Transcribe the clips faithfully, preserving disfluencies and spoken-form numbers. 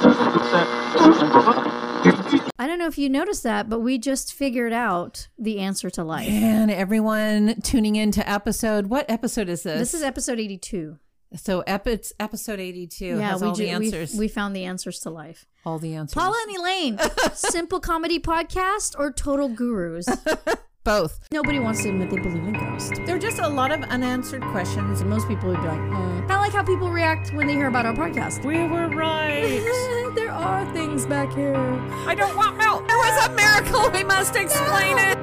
I don't know if you noticed that, but we just figured out the answer to life. And everyone tuning in to episode, what episode is this? This is episode eighty-two. So ep- it's episode eighty-two Yeah, has we all ju- the answers. We, we found the answers to life. all the answers. Paula and Elaine, simple comedy podcast or total gurus? Both. Nobody wants to admit they believe in ghosts. There are just a lot of unanswered questions. And most people would be like, mm. Kind of like how people react when they hear about our podcast. We were right. There are things back here. I don't want milk. There was a miracle. We must explain it.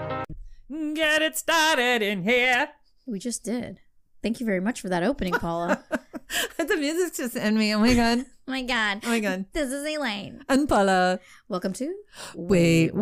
Get it started in here. We just did. Thank you very much for that opening, Paula. The music's just in me. Oh my God. Oh my God. Oh my God. This is Elaine. And Paula. Welcome to Wait,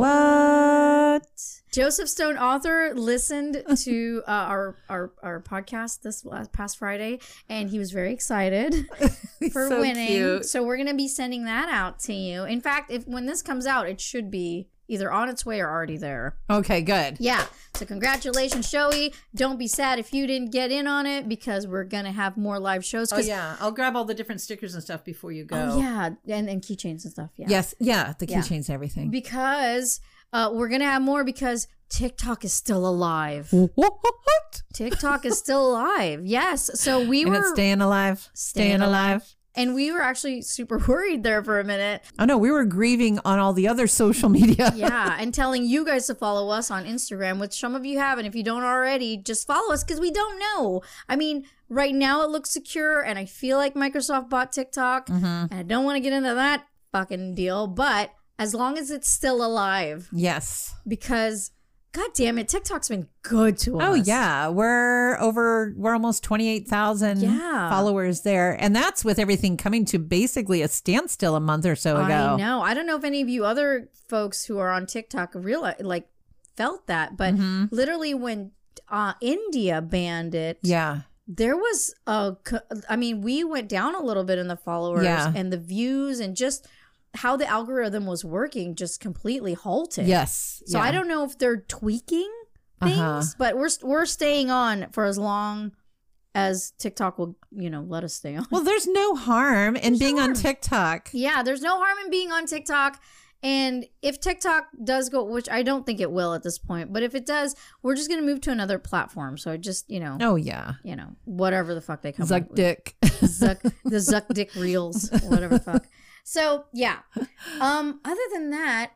what? Joseph Stone, author, listened to uh, our, our our podcast this last, past Friday, and he was very excited for so winning. Cute. So we're going to be sending that out to you. In fact, if when this comes out, it should be either on its way or already there. Okay, good. Yeah. So congratulations, Joey. Don't be sad if you didn't get in on it because we're going to have more live shows. Oh, yeah. I'll grab all the different stickers and stuff before you go. Oh, yeah. And, and keychains and stuff. Yeah. Yes. Yeah. The Yeah. keychains, everything. Because uh, we're going to have more because TikTok is still alive. What? TikTok is still alive. Yes. So we And were it's staying alive. Staying Staying alive. and we were actually super worried there for a minute. Oh, no. We were grieving on all the other social media. Yeah. And telling you guys to follow us on Instagram, which some of you have. And if you don't already, just follow us because we don't know. I mean, right now it looks secure and I feel like Microsoft bought TikTok. Mm-hmm. And I don't want to get into that fucking deal. But as long as it's still alive, Yes. because God damn it, TikTok's been good to us. Oh, yeah. We're over, we're almost twenty-eight thousand Yeah. followers there. And that's with everything coming to basically a standstill a month or so ago. I know. I don't know if any of you other folks who are on TikTok realize, like, felt that. But Mm-hmm. literally when uh, India banned it, Yeah. there was a, co- I mean, we went down a little bit in the followers Yeah. and the views and just how the algorithm was working just completely halted. Yes. So yeah. I don't know if they're tweaking things, Uh-huh. but we're we're staying on for as long as TikTok will, you know, let us stay on. Well, there's no harm in There's being no on harm. TikTok. Yeah, there's no harm in being on TikTok. And if TikTok does go, which I don't think it will at this point, but if it does, we're just going to move to another platform. So just, you know, Oh, yeah. you know, whatever the fuck they come up Zuck with. dick. Zuck, the Zuck Dick Reels, whatever the fuck. So, yeah. Um, other than that,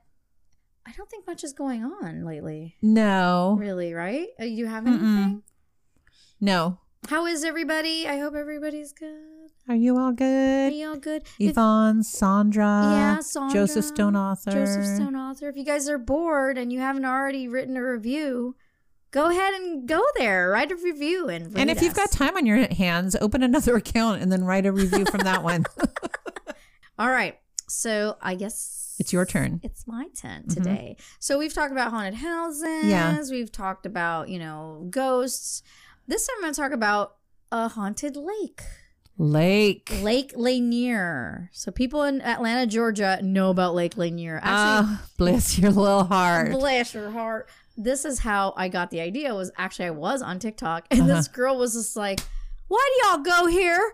I don't think much is going on lately. No. Really, right? Uh, you have Mm-mm. anything? No. How is everybody? I hope everybody's good. Are you all Are good? you all good? If- Yvonne, Sandra, Yeah, Sandra, Joseph Stone author. Joseph Stone author. If you guys are bored and you haven't already written a review, go ahead and go there, write a review, and read And if you've got us. time on your hands, open another account and then write a review from that one. All right. So I guess It's your turn. It's my turn today. So we've talked about haunted houses. Yeah. We've talked about, you know, ghosts. This time I'm going to talk about a haunted lake. Lake. Lake Lanier. So people in Atlanta, Georgia know about Lake Lanier. Actually, Ah, bless your little heart. bless your heart. This is how I got the idea. Was actually I was on TikTok and Uh-huh. this girl was just like, "Why do y'all go here?"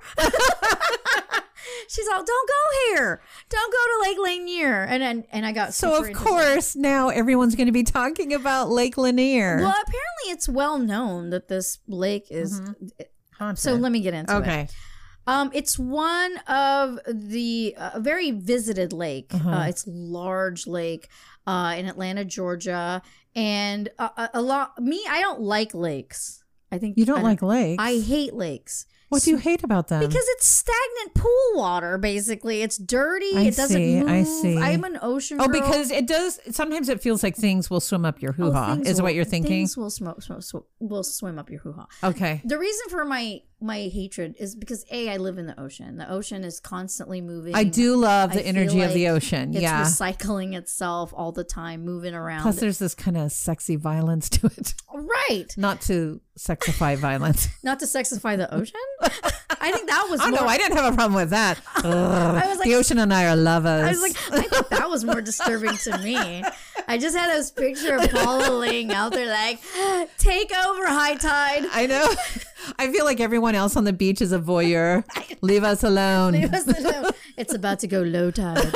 She's all, "Don't go here. Don't go to Lake Lanier." And and, and I got So, super of interested. course, now everyone's going to be talking about Lake Lanier. Well, apparently it's well known that this lake is. Haunted. So let me get into it. Okay. Um, it's one of the uh, very visited lake. Uh-huh. Uh, it's large lake uh, in Atlanta, Georgia, and a, a, a lot. Me, I don't like lakes. I think You don't I like lakes? I hate lakes. What do you hate about them? Because it's stagnant pool water, basically. It's dirty. I it doesn't see, move. I see. I'm an ocean Oh, girl. because it does. Sometimes it feels like things will swim up your Oh, hoo-ha. things Is will- what you're thinking? Things will, smoke, smoke, sw- will swim up your hoo-ha. Okay. The reason for my my hatred is because A, I live in the ocean. The ocean is constantly moving. I do love I the feel energy of the like ocean. It's Yeah. recycling itself all the time, moving around. Plus, there's this kind of sexy violence to it. Right. Not to sexify violence. Not to sexify the ocean. I think that was Oh, more. no, I didn't have a problem with that. Ugh. I was like- the ocean and I are lovers. I was like, I think that was more disturbing to me. I just had this picture of Paula laying out there like, take over, high tide. I know. I feel like everyone else on the beach is a voyeur. Leave us alone. Leave us alone. It's about to go low tide.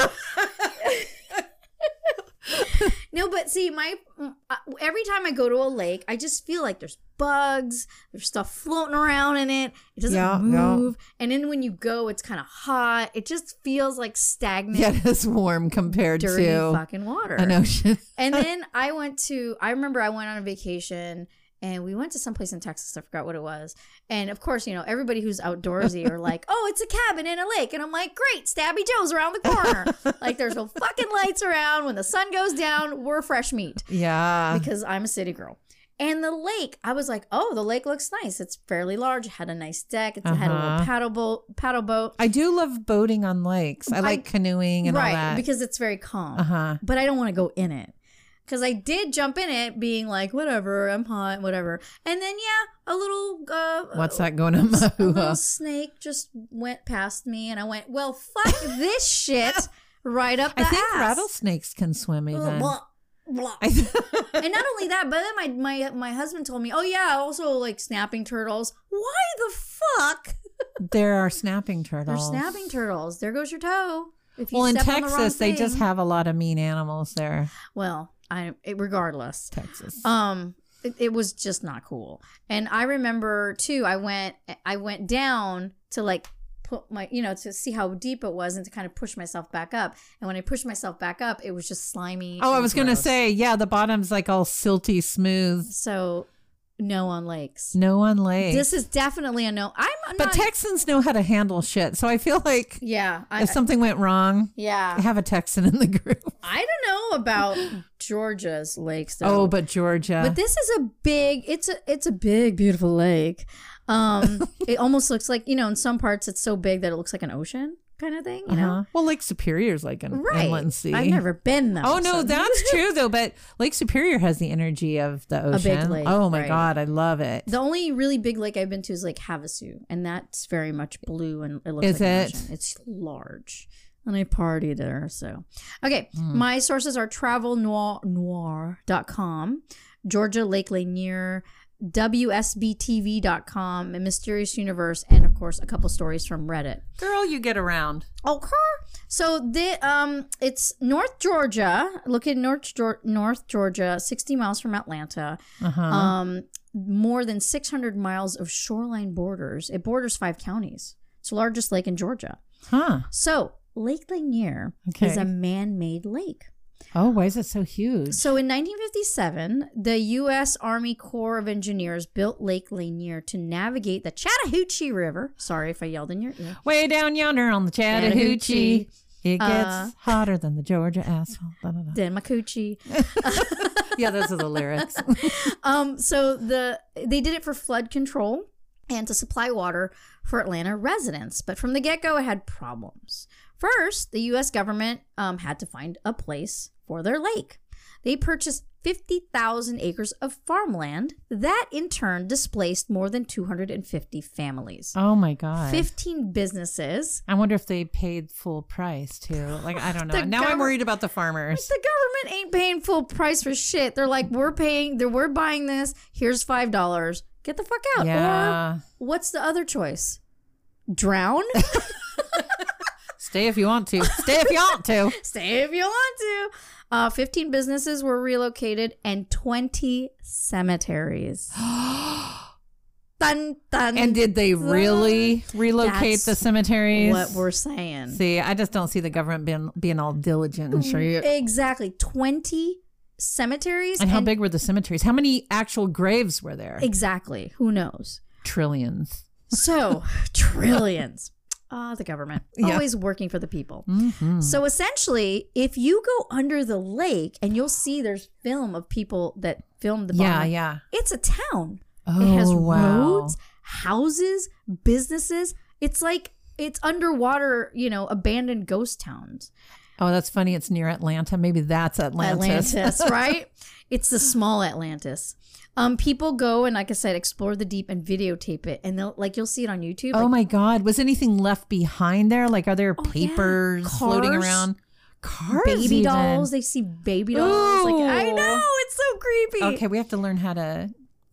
No, but see, my every time I go to a lake, I just feel like there's bugs, there's stuff floating around in it. It doesn't Yeah, move. Yeah. And then when you go, it's kind of hot. It just feels like stagnant. Yeah, it's warm compared dirty to fucking water. an ocean. And then I went to, I remember I went on a vacation and we went to someplace in Texas. I forgot what it was. And of course, you know, everybody who's outdoorsy are like, oh, it's a cabin in a lake. And I'm like, great, Stabby Joe's around the corner. Like there's no fucking lights around. When the sun goes down, we're fresh meat. Yeah. Because I'm a city girl. And the lake, I was like, oh, the lake looks nice. It's fairly large. It had a nice deck. It uh-huh. had a little paddle boat. Paddle boat. I do love boating on lakes. I like I, canoeing and right, all that. Because it's very calm. Uh-huh. But I don't want to go in it. Because I did jump in it being like, whatever, I'm hot, whatever. And then, yeah, a little... Uh, What's that going on? A little snake just went past me. And I went, well, fuck this shit right up the I think ass. Rattlesnakes can swim even. Blah, blah. And not only that, but then my, my, my husband told me, oh, yeah, also like snapping turtles. Why the fuck? There are snapping turtles. They're snapping turtles. There goes your toe. If you well, in step on the wrong Texas, they thing. just have a lot of mean animals there. Well... I it, regardless, Texas. Um, it, it was just not cool. And I remember too. I went I went down to like put my you know to see how deep it was and to kind of push myself back up. And when I pushed myself back up, it was just slimy. Oh, I was gross. gonna say, yeah, the bottom's like all silty smooth. So no on lakes. No on lakes. This is definitely a no. I'm, I'm but not, Texans know how to handle shit. So I feel like yeah, I, if something went wrong, yeah, have a Texan in the group. I don't know about Georgia's lakes though. Oh, but Georgia. But this is a big, it's a it's a big, beautiful lake. Um, it almost looks like, you know, in some parts it's so big that it looks like an ocean kind of thing, you uh-huh. know? Well, Lake Superior's like an right. inland sea. I've never been though. Oh, no, so. that's true though. But Lake Superior has the energy of the ocean. A big lake. Oh my right. God, I love it. The only really big lake I've been to is Lake Havasu, and that's very much blue and it looks is like an it? ocean. It's large. And I party there, so. Okay, mm. my sources are travel noir noir dot com, Georgia Lake Lanier, W S B T V dot com, and Mysterious Universe, and of course a couple stories from Reddit. Girl, you get around. Okay. So the um it's North Georgia, located North Georgia, North Georgia, sixty miles from Atlanta. Uh-huh. Um more than six hundred miles of shoreline borders. It borders five counties. It's the largest lake in Georgia. Huh. So Lake Lanier okay. is a man-made lake. Oh, why is it so huge? So in nineteen fifty-seven, the U S Army Corps of Engineers built Lake Lanier to navigate the Chattahoochee River. Sorry if I yelled in your ear. Way down yonder on the Chattahoochee, Chattahoochee. it gets Uh, hotter than the Georgia asphalt. Da, da, da. Then my coochie. Yeah, those are the lyrics. um, so the they did it for flood control and to supply water for Atlanta residents. But from the get-go, it had problems. First, the U S government um, had to find a place for their lake. They purchased fifty thousand acres of farmland. That, in turn, displaced more than two hundred fifty families. Oh, my God. fifteen businesses. I wonder if they paid full price, too. Like, I don't know. The Now I'm govern- worried about the farmers. The government ain't paying full price for shit. They're like, we're paying, they're, we're buying this. Here's five dollars. Get the fuck out. Yeah. Or what's the other choice? Drown? Stay if you want to. Stay if you want to. Stay if you want to. Uh, fifteen businesses were relocated and twenty cemeteries. Dun, dun, And did they really relocate That's the cemeteries? what we're saying. See, I just don't see the government being being all diligent and sure. You- Exactly. twenty cemeteries. and how big were the cemeteries? How many actual graves were there? Exactly. Who knows? Trillions. So, trillions. Ah, uh, the government. Yeah. Always working for the people. Mm-hmm. So essentially, if you go under the lake and you'll see there's film of people that filmed the bomb. Yeah, yeah. It's a town. Oh, it has wow. roads, houses, businesses. It's like it's underwater, you know, abandoned ghost towns. Oh, that's funny. It's near Atlanta. Maybe that's Atlantis. Atlantis, right? It's the small Atlantis. Um, people go and, like I said, explore the deep and videotape it, and they'll like you'll see it on YouTube. Oh like, my God! Was anything left behind there? Like, are there Oh, papers yeah. floating Cars. around? Cars, baby even. dolls. They see baby dolls. Like I Ooh. know it's so creepy. Okay, we have to learn how to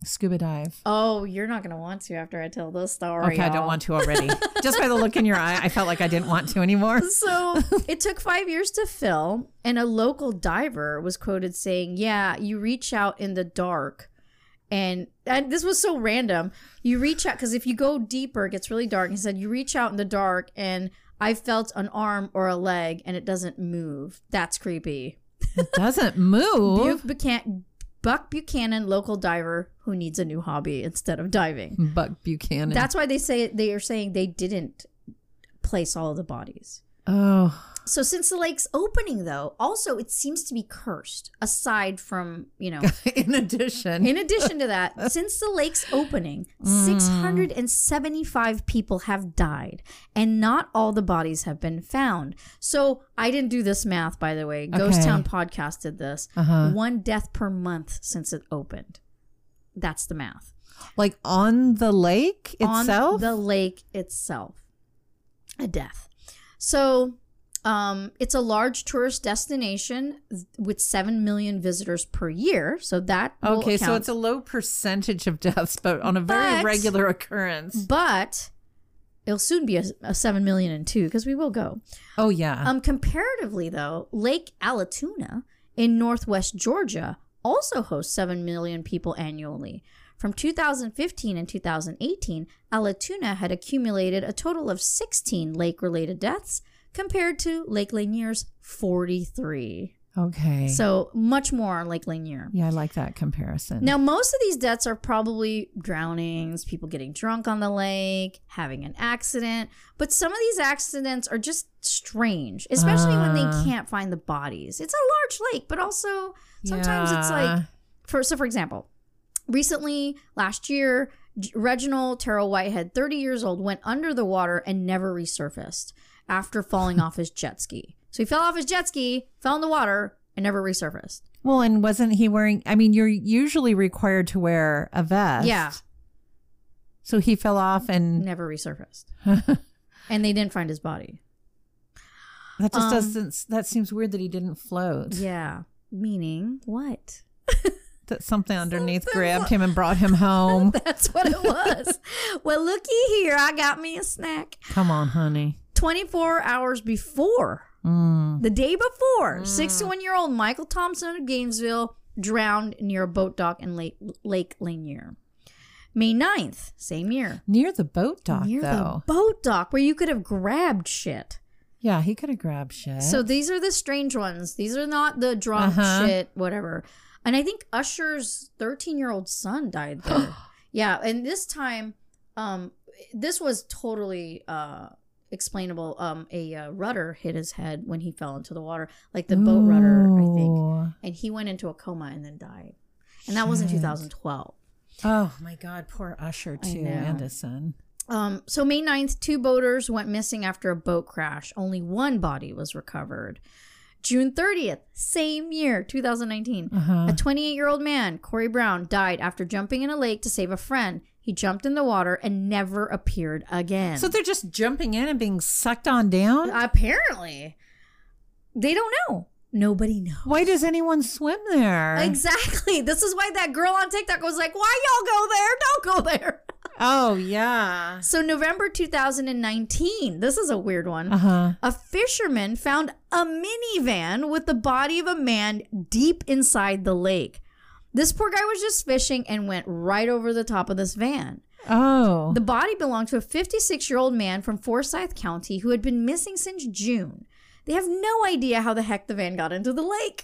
Scuba dive. Oh, you're not going to want to after I tell this story. Okay, I don't y'all. want to already. Just by the look in your eye, I felt like I didn't want to anymore. So it took five years to fill, and a local diver was quoted saying, yeah, you reach out in the dark. And, and this was so random. You reach out, because if you go deeper, it gets really dark. He said, you reach out in the dark, and I felt an arm or a leg, and it doesn't move. That's creepy. It doesn't move. Buck Buchanan, Buck Buchanan, local diver who needs a new hobby instead of diving. Buck Buchanan. That's why they say they are saying they didn't place all of the bodies. Oh. So since the lake's opening, though, also it seems to be cursed. Aside from, you know, in addition, in addition to that, since the lake's opening, Mm. six hundred seventy-five people have died, and not all the bodies have been found. So I didn't do this math, by the way. Ghost Okay. Town Podcast did this. Uh-huh. One death per month since it opened. That's the math. like on the lake itself. On the lake itself, a death. So. Um, it's a large tourist destination with seven million visitors per year. So that will Okay, so count. it's a low percentage of deaths, but on a very But- regular occurrence. But it'll soon be a, a seven million and two because we will go. Oh, yeah. Um, comparatively, though, Lake Allatoona in northwest Georgia also hosts seven million people annually. From two thousand fifteen and two thousand eighteen, Allatoona had accumulated a total of sixteen lake-related deaths, compared to Lake Lanier's forty-three. Okay. So much more on Lake Lanier. Yeah, I like that comparison. Now, most of these deaths are probably drownings, people getting drunk on the lake, having an accident. But some of these accidents are just strange, especially when Uh. they can't find the bodies. It's a large lake, but also sometimes it's Yeah. like, for so for example, recently, last year, J- Reginald Terrell Whitehead, thirty years old, went under the water and never resurfaced after falling off his jet ski. So he fell off his jet ski, fell in the water, and never resurfaced. Well, and wasn't he wearing, I mean, you're usually required to wear a vest. Yeah. So he fell off and Never resurfaced. And they didn't find his body. that just Um, doesn't, that seems weird that he didn't float. Yeah. Meaning what? That something underneath grabbed him and brought him home. That's what it was. Well, looky here. I got me a snack. Come on, honey. twenty-four hours before, Mm. the day before, sixty-one-year-old Michael Thompson of Gainesville drowned near a boat dock in Lake, Lake Lanier. May ninth, same year. Near the boat dock, Near though. the boat dock where you could have grabbed shit. Yeah, he could have grabbed shit. So these are the strange ones. These are not the drunk Uh-huh. shit, whatever. And I think Usher's thirteen-year-old son died there. Yeah, and this time, um, this was totally uh, explainable. Um, a uh, rudder hit his head when he fell into the water, like the boat rudder, I think. Ooh. And he went into a coma and then died. And that was in two thousand twelve. Oh, my God. Poor Usher, I too, know. and his son. Um, so May ninth, two boaters went missing after a boat crash. Only one body was recovered. June thirtieth, same year, two thousand nineteen. Uh-huh. A twenty-eight-year-old man, Corey Brown, died after jumping in a lake to save a friend. He jumped in the water and never appeared again. So they're just jumping in and being sucked on down? Apparently, they don't know. Nobody knows. Why does anyone swim there? Exactly. This is why that girl on TikTok was like, why y'all go there? Don't go there. Oh, yeah. So November two thousand nineteen, this is a weird one. Uh-huh. A fisherman found a minivan with the body of a man deep inside the lake. This poor guy was just fishing and went right over the top of this van. Oh. The body belonged to a fifty-six-year-old man from Forsyth County who had been missing since June. They have no idea how the heck the van got into the lake.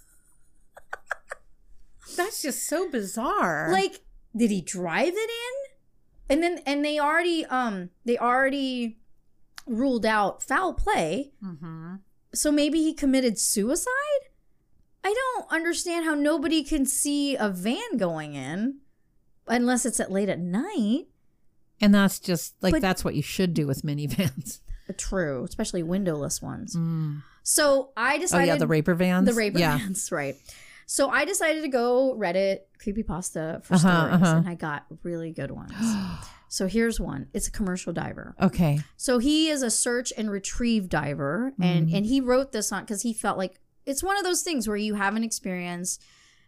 That's just so bizarre. Like, did he drive it in? And then and they already um they already ruled out foul play. Mm-hmm. So maybe he committed suicide? I don't understand how nobody can see a van going in unless it's at late at night. And that's just, like, But- that's what you should do with minivans. True, especially windowless ones. Mm. So I Oh, decided yeah, the raper vans? the raper Yeah. vans, right. So I decided to go Reddit creepypasta for Uh-huh, stories, uh-huh. and I got really good ones. So here's one. It's a commercial diver. Okay. So he is a search and retrieve diver, and Mm. and he wrote this on because he felt like it's one of those things where you have an experience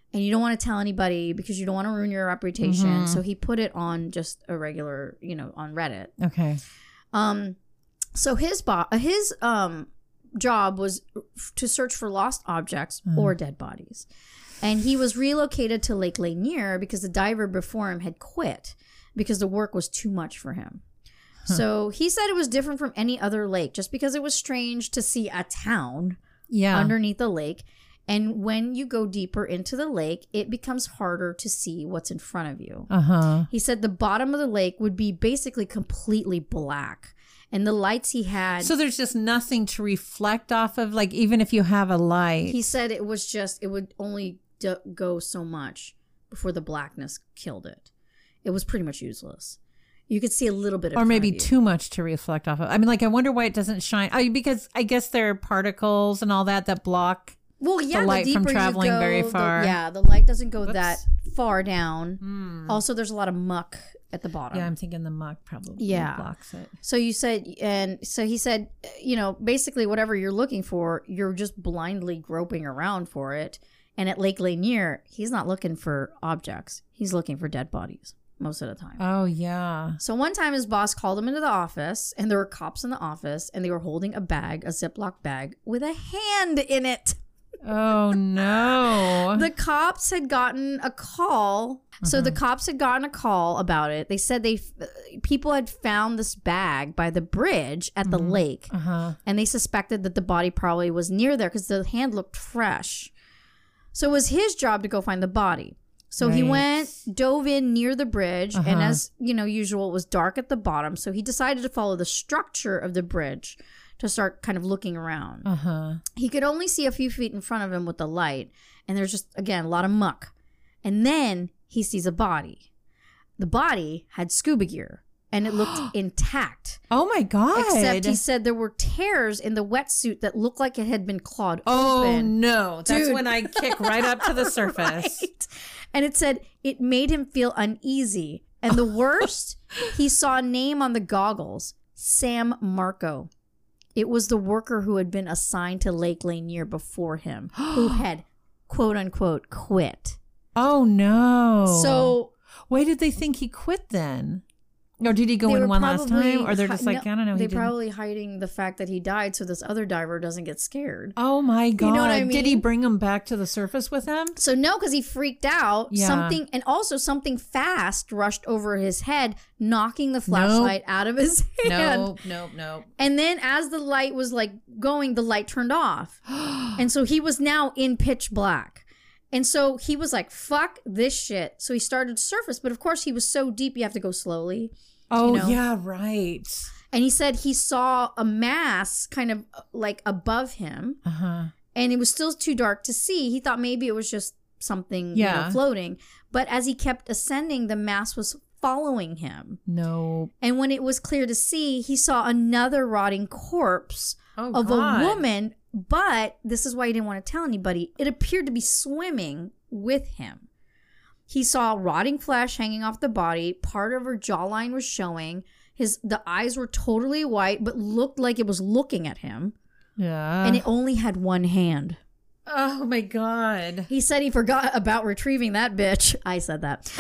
and you don't want to tell anybody because you don't want to ruin your reputation. Mm-hmm. So he put it on just a regular, you know, on Reddit. Okay. Um, so his bo- his um job was to search for lost objects mm. or dead bodies, and he was relocated to Lake Lanier because the diver before him had quit because the work was too much for him. Huh. So he said it was different from any other lake, just because it was strange to see a town yeah. underneath the lake. And when you go deeper into the lake, it becomes harder to see what's in front of you. Uh-huh. He said the bottom of the lake would be basically completely black. And the lights he had... So there's just nothing to reflect off of? Like, even if you have a light? He said it was just... It would only d- go so much before the blackness killed it. It was pretty much useless. You could see a little bit of... Or maybe too much to reflect off of. I mean, like, I wonder why it doesn't shine. I, because I guess there are particles and all that that block... Well, yeah, the light the from deeper traveling you go, very far. The, yeah, the light doesn't go Whoops. that far down. Mm. Also, there's a lot of muck at the bottom. Yeah, I'm thinking the muck probably yeah. blocks it. So you said, and so he said, you know, basically whatever you're looking for, you're just blindly groping around for it. And at Lake Lanier, he's not looking for objects. He's looking for dead bodies most of the time. Oh, yeah. So one time his boss called him into the office, and there were cops in the office, and they were holding a bag, a Ziploc bag, with a hand in it. Oh, no. The cops had gotten a call. Uh-huh. So the cops had gotten a call about it. They said they people had found this bag by the bridge at the mm-hmm. lake. Uh-huh. And they suspected that the body probably was near there because the hand looked fresh. So it was his job to go find the body. So right. he went, dove in near the bridge. Uh-huh. And as you know, usual, it was dark at the bottom. So he decided to follow the structure of the bridge to start kind of looking around. Uh-huh. He could only see a few feet in front of him with the light. And there's just, again, a lot of muck. And then he sees a body. The body had scuba gear. And it looked intact. Oh, my God. Except he said there were tears in the wetsuit that looked like it had been clawed oh, open. Oh, no. That's Dude. when I kick right up to the surface. Right. And it said it made him feel uneasy. And the worst, he saw a name on the goggles. Sam Marco. It was the worker who had been assigned to Lake Lanier before him, who had, quote unquote, quit. Oh, no. So, why did they think he quit then? Or did he go in one last time? Or they're just hi- like, no, I don't know. They're probably hiding the fact that he died so this other diver doesn't get scared. Oh, my God. You know what I mean? Did he bring him back to the surface with him? So, no, because he freaked out. Yeah. Something, and also something fast rushed over his head, knocking the flashlight nope. out of his hand. Nope, nope, nope. And then as the light was like going, the light turned off. And so he was now in pitch black. And so he was like, fuck this shit. So he started to surface. But of course, he was so deep, you have to go slowly. Oh, you know? yeah, right. And he said he saw a mass kind of like above him. Uh-huh. And it was still too dark to see. He thought maybe it was just something yeah. you know, floating. But as he kept ascending, the mass was following him. No. And when it was clear to see, he saw another rotting corpse oh, of God. a woman. But this is why he didn't want to tell anybody. It appeared to be swimming with him. He saw rotting flesh hanging off the body. Part of her jawline was showing. His the eyes were totally white, but looked like it was looking at him. Yeah. And it only had one hand. Oh, my God. He said he forgot about retrieving that bitch. I said that.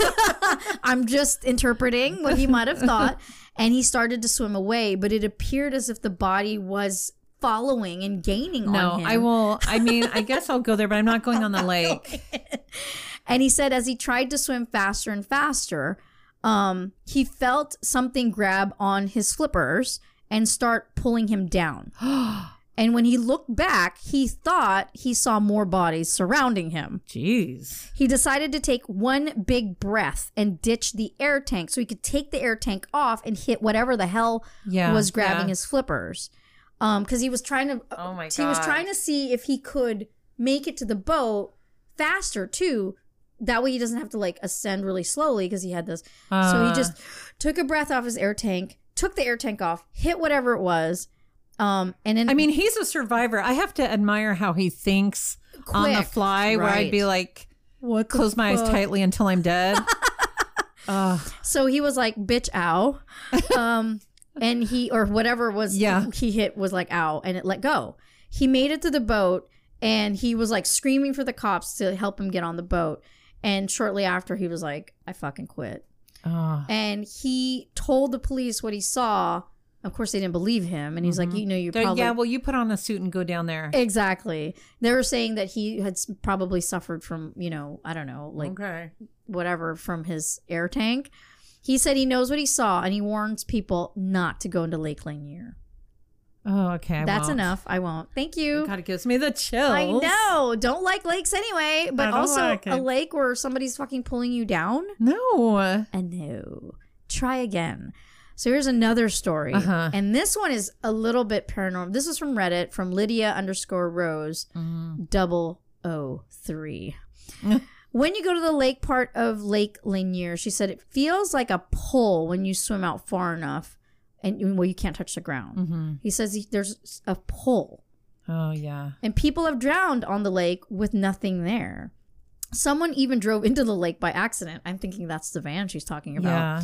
I'm just interpreting what he might have thought. And he started to swim away, but it appeared as if the body was following and gaining no, on him. No, I will. I mean, I guess I'll go there, but I'm not going on the lake. And he said as he tried to swim faster and faster, um, he felt something grab on his flippers and start pulling him down. And when he looked back, he thought he saw more bodies surrounding him. Jeez. He decided to take one big breath and ditch the air tank so he could take the air tank off and hit whatever the hell yeah, was grabbing yeah. his flippers. Um, because he was trying to. Oh my God. He was trying to see if he could make it to the boat faster too. That way he doesn't have to like ascend really slowly because he had this. Uh. So he just took a breath off his air tank, took the air tank off, hit whatever it was. Um, and then I mean, he's a survivor. I have to admire how he thinks quick, on the fly. Right. Where I'd be like, "What? Close my fuck? eyes tightly until I'm dead." uh. So he was like, "Bitch, ow," um, and he or whatever was yeah. he hit was like, "Ow," and it let go. He made it to the boat. And he was like screaming for the cops to help him get on the boat. And shortly after, he was like, I fucking quit. Oh. And he told the police what he saw. Of course, they didn't believe him. And he's mm-hmm. like, you know, you probably... Yeah, well, you put on a suit and go down there. Exactly. They were saying that he had probably suffered from, you know, I don't know, like okay. whatever, from his air tank. He said he knows what he saw, and he warns people not to go into Lake Lanier. Oh, okay. I That's won't. enough. I won't. Thank you. God, it gives me the chills. I know. Don't like lakes anyway, but also like a lake where somebody's fucking pulling you down? No. And no. Try again. So here's another story. Uh-huh. And this one is a little bit paranormal. This is from Reddit, from Lydia underscore Rose mm. double oh three. When you go to the lake part of Lake Lanier, she said it feels like a pull when you swim out far enough and well, you can't touch the ground. Mm-hmm. He says he, there's a pull. Oh, yeah. And people have drowned on the lake with nothing there. Someone even drove into the lake by accident. I'm thinking that's the van she's talking about. Yeah.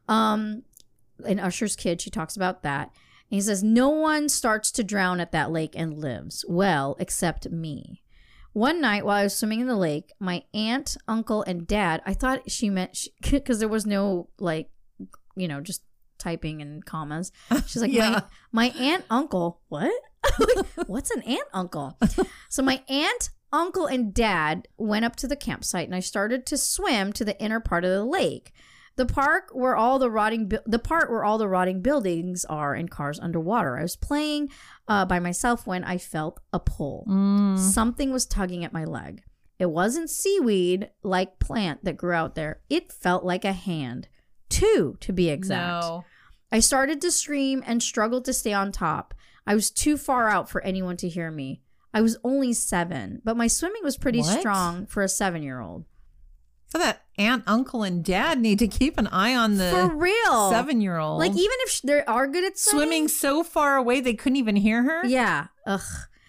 Um, in Usher's Kid, she talks about that. And he says, no one starts to drown at that lake and lives. Well, except me. One night while I was swimming in the lake, my aunt, uncle, and dad, I thought she meant, because there was no, like, you know, just typing and commas. She's like, yeah. my, my aunt, uncle, what? What's an aunt, uncle? So my aunt, uncle, and dad went up to the campsite, and I started to swim to the inner part of the lake. The park where all the rotting, bu- the part where all the rotting buildings are and cars underwater. I was playing uh, by myself when I felt a pull. Mm. Something was tugging at my leg. It wasn't seaweed-like plant that grew out there. It felt like a hand. Two, to be exact. No. I started to scream and struggled to stay on top. I was too far out for anyone to hear me. I was only seven, but my swimming was pretty what? strong for a seven-year-old. So that aunt, uncle, and dad need to keep an eye on the for real seven-year-old. Like, even if they are good at swimming, swimming so far away they couldn't even hear her. Yeah. Ugh.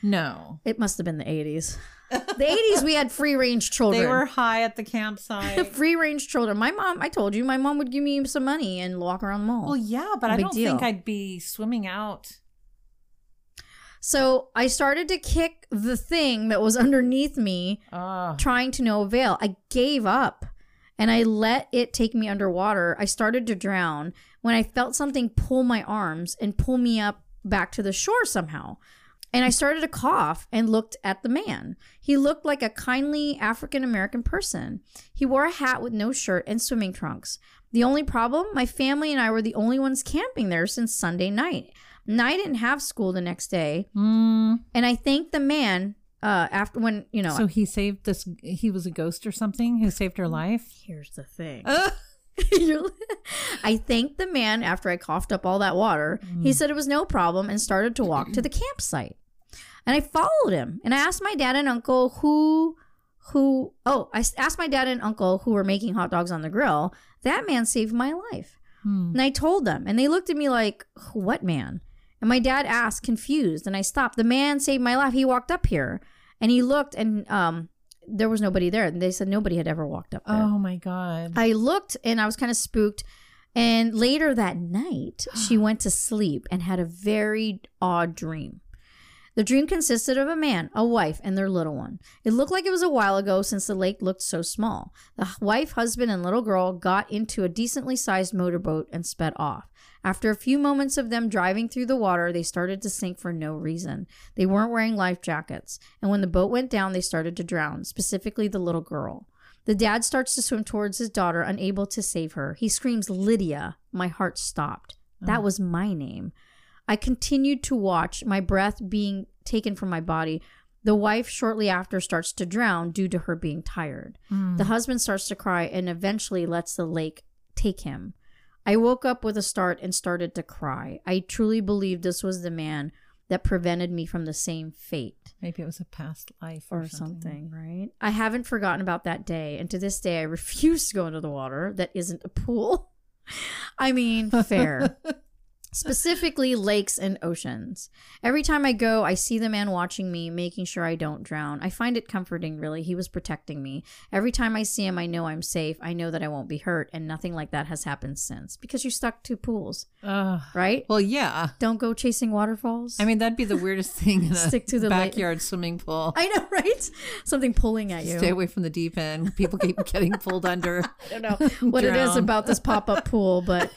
No. It must have been the eighties. The eighties, we had free-range children. They were high at the campsite. Free-range children. My mom, I told you, my mom would give me some money and walk around the mall. Well, yeah, but no I don't deal. think I'd be swimming out. So I started to kick the thing that was underneath me, uh. trying to no avail. I gave up. And I let it take me underwater. I started to drown when I felt something pull my arms and pull me up back to the shore somehow. And I started to cough and looked at the man. He looked like a kindly African-American person. He wore a hat with no shirt and swimming trunks. The only problem, my family and I were the only ones camping there since Sunday night. And I didn't have school the next day. Mm. And I thanked the man Uh, after when, you know. So he saved this, he was a ghost or something who saved her life? Here's the thing. Uh. I thanked the man after I coughed up all that water. Mm. He said it was no problem and started to walk to the campsite. And I followed him. And I asked my dad and uncle who, who, oh, I asked my dad and uncle who were making hot dogs on the grill. That man saved my life. Mm. And I told them. And they looked at me like, what man? And my dad asked, confused, and I stopped. The man saved my life. He walked up here, and he looked, and um, there was nobody there. And they said nobody had ever walked up there. Oh, my God. I looked, and I was kind of spooked. And later that night, she went to sleep and had a very odd dream. The dream consisted of a man, a wife, and their little one. It looked like it was a while ago since the lake looked so small. The wife, husband, and little girl got into a decently sized motorboat and sped off. After a few moments of them driving through the water, they started to sink for no reason. They weren't wearing life jackets. And when the boat went down, they started to drown, specifically the little girl. The dad starts to swim towards his daughter, unable to save her. He screams, Lydia. My heart stopped. That was my name. I continued to watch, my breath being taken from my body. The wife shortly after starts to drown due to her being tired. Mm. The husband starts to cry and eventually lets the lake take him. I woke up with a start and started to cry. I truly believe this was the man that prevented me from the same fate. Maybe it was a past life or, or something. something, right? I haven't forgotten about that day. And to this day, I refuse to go into the water that isn't a pool. I mean, fair. specifically lakes and oceans. Every time I go, I see the man watching me, making sure I don't drown. I find it comforting, really. He was protecting me. Every time I see him, I know I'm safe. I know that I won't be hurt, and nothing like that has happened since. Because you stuck to pools, uh, right? Well, yeah. Don't go chasing waterfalls. I mean, that'd be the weirdest thing in a Stick to the backyard lake. Swimming pool. I know, right? Something pulling at you. Stay away from the deep end. People keep getting pulled under. I don't know what it is about this pop-up pool, but...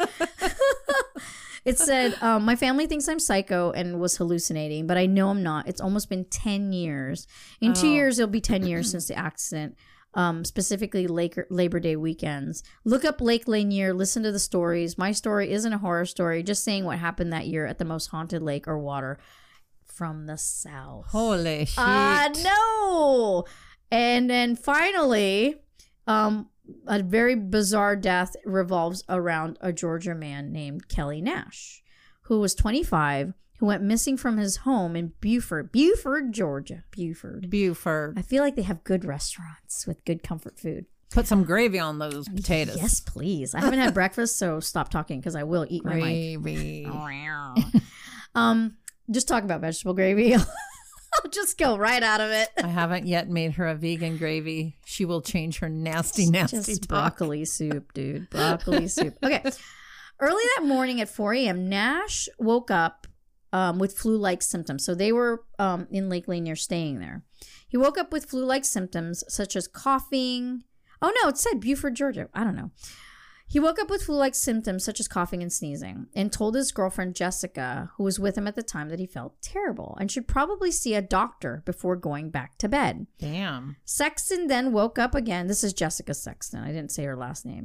It said, um, my family thinks I'm psycho and was hallucinating, but I know I'm not. It's almost been ten years. In oh. two years, it'll be ten years since the accident, um, specifically Labor, Labor Day weekends. Look up Lake Lanier. Listen to the stories. My story isn't a horror story, just saying what happened that year at the most haunted lake or water from the South. Holy shit. Ah, uh, no! And then finally... um. A very bizarre death revolves around a Georgia man named Kelly Nash, who was twenty-five, who went missing from his home in Buford, Buford, Georgia. Buford. Buford. I feel like they have good restaurants with good comfort food. Put some gravy on those potatoes. Yes, please. I haven't had breakfast, so stop talking because I will eat my gravy. mic. um, just talk about vegetable gravy. I'll just go right out of it. I haven't yet made her a vegan gravy. She will change her nasty, nasty just talk. Broccoli soup, dude. Broccoli soup. Okay. Early that morning at four a.m., Nash woke up um, with flu-like symptoms. So they were um, in Lake Lanier staying there. He woke up with flu-like symptoms such as coughing. Oh, no, it said Buford, Georgia. I don't know. He woke up with flu-like symptoms such as coughing and sneezing and told his girlfriend, Jessica, who was with him at the time, that he felt terrible and should probably see a doctor before going back to bed. Damn. Sexton then woke up again. This is Jessica Sexton. I didn't say her last name.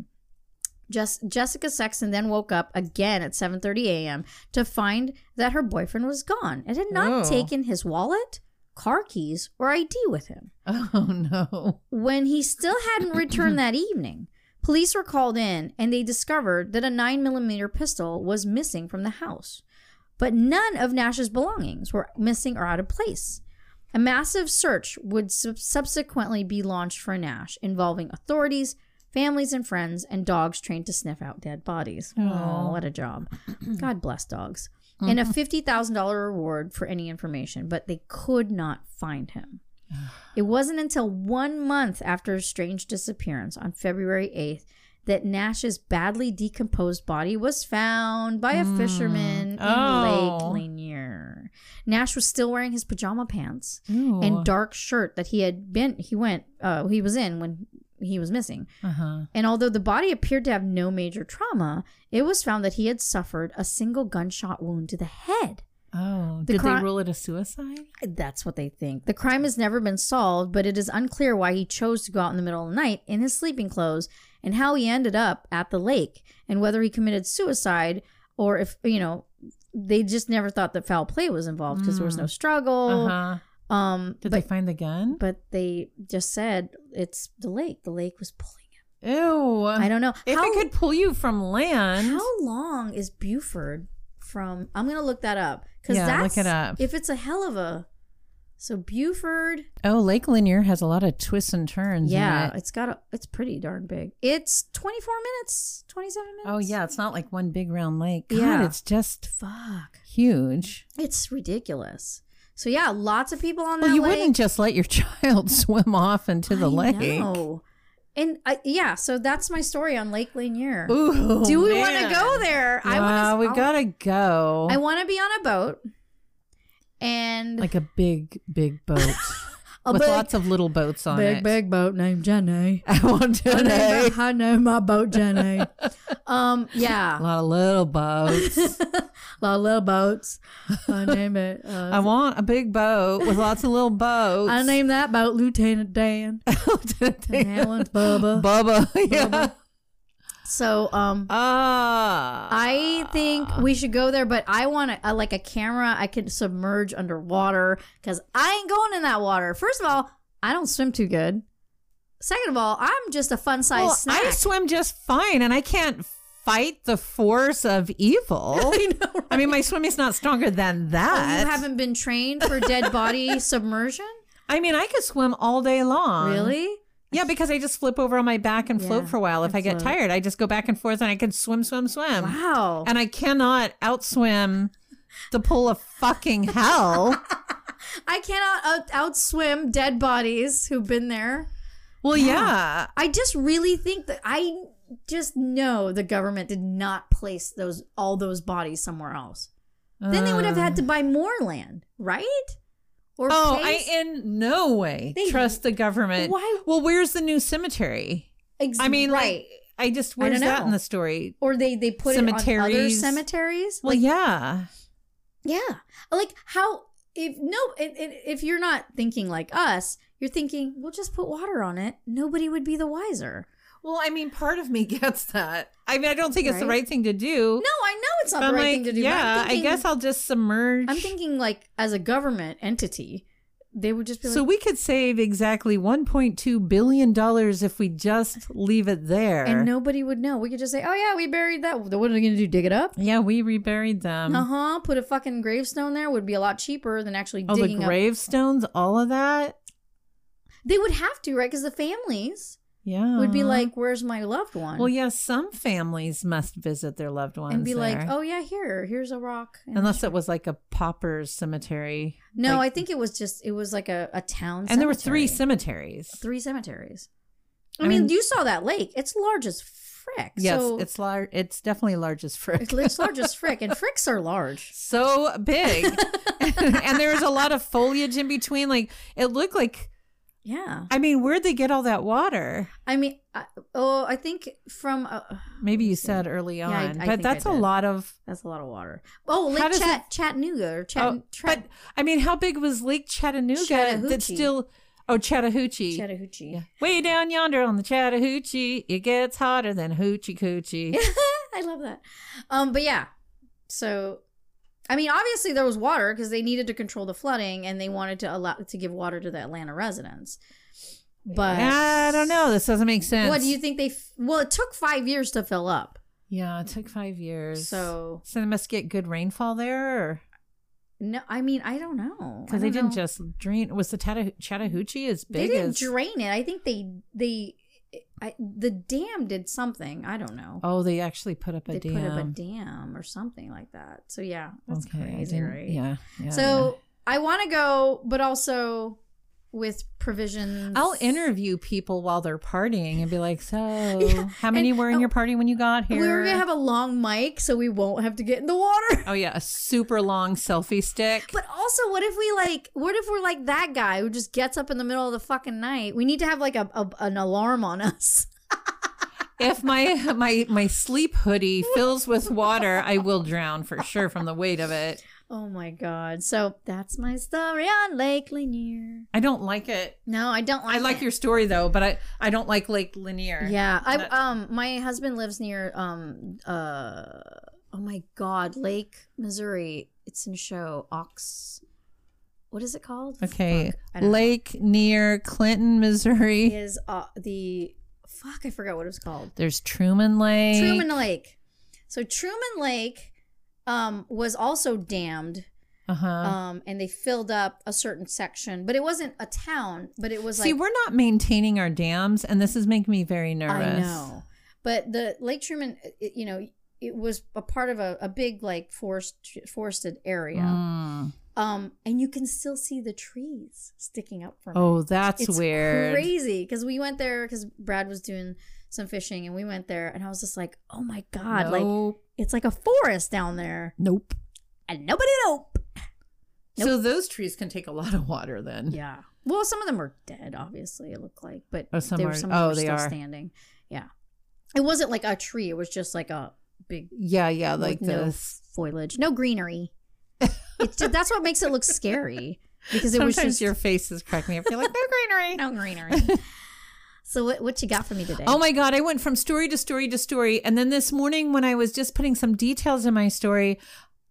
Jess- Jessica Sexton then woke up again at seven thirty a.m. to find that her boyfriend was gone and had not oh. taken his wallet, car keys, or I D with him. Oh, no. When he still hadn't returned that evening, police were called in and they discovered that a nine millimeter pistol was missing from the house. But none of Nash's belongings were missing or out of place. A massive search would sub- subsequently be launched for Nash, involving authorities, families and friends, and dogs trained to sniff out dead bodies. Oh, what a job. God bless dogs. Mm-hmm. And a fifty thousand dollars reward for any information, but they could not find him. It wasn't until one month after his strange disappearance on February eighth that Nash's badly decomposed body was found by a mm. fisherman in oh. Lake Lanier. Nash was still wearing his pajama pants Ew. and dark shirt that he had been he went uh, he was in when he was missing. Uh-huh. And although the body appeared to have no major trauma, it was found that he had suffered a single gunshot wound to the head. Oh, the did cri- they rule it a suicide? That's what they think. The crime has never been solved, but it is unclear why he chose to go out in the middle of the night in his sleeping clothes and how he ended up at the lake and whether he committed suicide or if, you know, they just never thought that foul play was involved because mm. there was no struggle. Uh-huh. Um, did but, they find the gun? But they just said it's the lake. The lake was pulling him. Ew. I don't know. If how, it could pull you from land. How long is Buford from? I'm going to look that up. Yeah, that's, look it up. If it's a hell of a... So Buford... Oh, Lake Lanier has a lot of twists and turns. Yeah, in it. it's got a... It's pretty darn big. It's twenty-four minutes, twenty-seven minutes. Oh, yeah. It's not like one big round lake. God, yeah. it's just... Fuck. Huge. It's ridiculous. So, yeah, lots of people on that Well, you lake. wouldn't just let your child swim off into the I lake. know. And uh, yeah, so that's my story on Lake Lanier. Ooh, Do we man. want to go there? Wow, I want we gotta go. I want to be on a boat, and like a big, big boat a with big, lots of little boats on big, it. Big, big boat named Jenny. I want Jenny. I, I know my boat, Jenny. um, yeah, a lot of little boats. a lot of little boats. I name it. Uh, I want a big boat with lots of little boats. I name that boat Lieutenant Dan. Lieutenant Dan. And that one's Bubba. Bubba. Yeah. Bubba. So, um, ah, I think we should go there, but I want a, a, like a camera I can submerge underwater because I ain't going in that water. First of all, I don't swim too good. Second of all, I'm just a fun size well, snack. I swim just fine, and I can't fight the force of evil. I know, right? I mean, my swimming's not stronger than that. Oh, you haven't been trained for dead body submersion? I mean, I could swim all day long. Really? Yeah, because I just flip over on my back and float Yeah, for a while. If I get float. tired, I just go back and forth and I can swim, swim, swim. Wow. And I cannot outswim the pool of fucking hell. I cannot out- outswim dead bodies who've been there. Well, yeah. yeah. I just really think that I just know the government did not place those all those bodies somewhere else. Uh, then they would have had to buy more land, right? Or oh, pay- I in no way They- trust the government. Why? Well, where's the new cemetery? Ex- I mean, right. like, I just where's I that know. in the story? Or they they put it on other Cemeteries. cemeteries. Well, Like, yeah. yeah. Like how if no if, if you're not thinking like us, you're thinking we'll just put water on it. Nobody would be the wiser. Well, I mean, part of me gets that. I mean, I don't think it's Right? the right thing to do. No, I know it's not But the I'm right like, thing to do. but yeah, I'm thinking, I guess I'll just submerge. I'm thinking like as a government entity, they would just be like, So we could save exactly one point two billion dollars if we just leave it there. and nobody would know. We could just say, oh yeah, we buried that. What are they going to do? Dig it up? Yeah, we reburied them. Uh huh. Put a fucking gravestone there would be a lot cheaper than actually Oh, the digging up. gravestones, all of that? They would have to, right? Because the families Yeah. would be like, where's my loved one? Well, yeah, some families must visit their loved ones and be like, there. oh yeah, here, here's a rock. And Unless it was like a pauper's cemetery. no, like- I think it was just it was like a, a town. And there were three cemetery. cemeteries. three cemeteries. I, I mean, mean- you saw that lake. It's large as frick. Yes, so it's large. It's definitely large as frick. it's, it's large as frick, and fricks are large. So big. And there was a lot of foliage in between. Like, it looked like, Yeah. I mean, where'd they get all that water? I mean, I, oh, I think from uh, Maybe you said early on, Yeah, I- I but think I that's a did. lot of. that's a lot of water. Oh, How Lake does Chat, Chattanooga or Chat, Oh, Chat, but I mean, how big was Lake Chattanooga? Chattahoochee. That's still. Oh, Chattahoochee. Chattahoochee. Yeah. Way down yonder on the Chattahoochee, it gets hotter than hoochie coochie. I love that. Um, but yeah, so I mean, obviously there was water because they needed to control the flooding and they wanted to allow to give water to the Atlanta residents. But I don't know. This doesn't make sense. what do you think they? F- well, it took five years to fill up. Yeah, it took five years. So so they must get good rainfall there, no, I mean I don't know because they didn't just drain. Was the Chatta- Chattahoochee as they big didn't as? drain it. I think they they I, the dam did something. I don't know. Oh, they actually put up a they dam. put up a dam or something like that. So yeah, that's okay, I crazy, didn't- right? Yeah. yeah So I want to go, but also with provisions. I'll interview people while they're partying and be like, "So, how many and- were in your party when you got here?" We were gonna have a long mic, so we won't have to get in the water. Oh yeah, a super long selfie stick. But also, what if we like? What if we're like that guy who just gets up in the middle of the fucking night? We need to have like a, a an alarm on us. If my my my sleep hoodie fills with water, I will drown for sure from the weight of it. Oh my god! So that's my story on Lake Lanier. I don't like it. No, I don't like. I like it. your story though, but I I don't like Lake Lanier. Yeah, I That- um my husband lives near um uh oh my god, Lake Missouri. It's in a show Ox. What is it called? Okay, Fuck, I don't know. Lake near Clinton, Missouri. Is uh the fuck I forgot what it was called. There's Truman Lake. Truman Lake. So Truman Lake um was also dammed. Uh huh. Um and they filled up a certain section, but it wasn't a town, but it was See, like we're not maintaining our dams, and this is making me very nervous. I know. But the Lake Truman, it, you know, it was a part of a, a big like forest forested area. Mm. Um, and you can still see the trees sticking up from Oh, it. that's It's weird. crazy because we went there because Brad was doing some fishing and we went there and I was just like, oh my god, like Nope. it's like a forest down there Nope. and nobody nope. Nope. So those trees can take a lot of water then. Yeah. Well, some of them are dead, obviously. It looked like, but Oh, some they are- were, some of them oh, were they still are. standing. Yeah. It wasn't like a tree. It was just like a big Yeah, yeah, like with no this. foliage, no greenery. It's just, that's what makes it look scary because it Sometimes was just your faces crack me up. You're like, no greenery. no greenery. So what what you got for me today? Oh my God, I went from story to story to story. And then this morning when I was just putting some details in my story,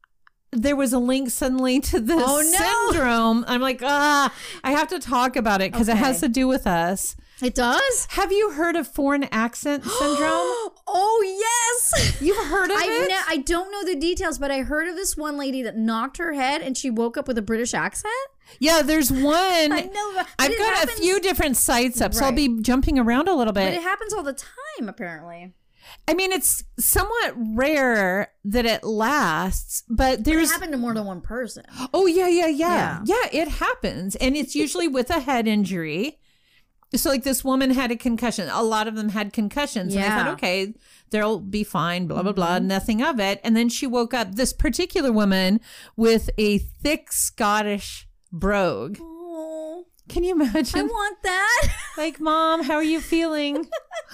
there was a link suddenly to this oh, no. syndrome. I'm like, ah, I have to talk about it because okay. it has to do with us. It does? Have you heard of foreign accent syndrome? Oh, yes. You've heard of I it? Ne- I don't know the details, but I heard of this one lady that knocked her head and she woke up with a British accent. Yeah, there's one. I know. But I've got happens- a few different sites up, right. so I'll be jumping around a little bit. But it happens all the time, apparently. I mean, it's somewhat rare that it lasts, but there's... But it happened to more than one person. Oh, yeah, yeah, yeah. Yeah, yeah it happens. And it's usually with a head injury. So like this woman had a concussion. A lot of them had concussions. Yeah. And I thought, okay, they'll be fine, blah, blah, blah, mm-hmm. nothing of it. And then she woke up, this particular woman, with a thick Scottish brogue. Oh, can you imagine? I want that. Like, Mom, how are you feeling?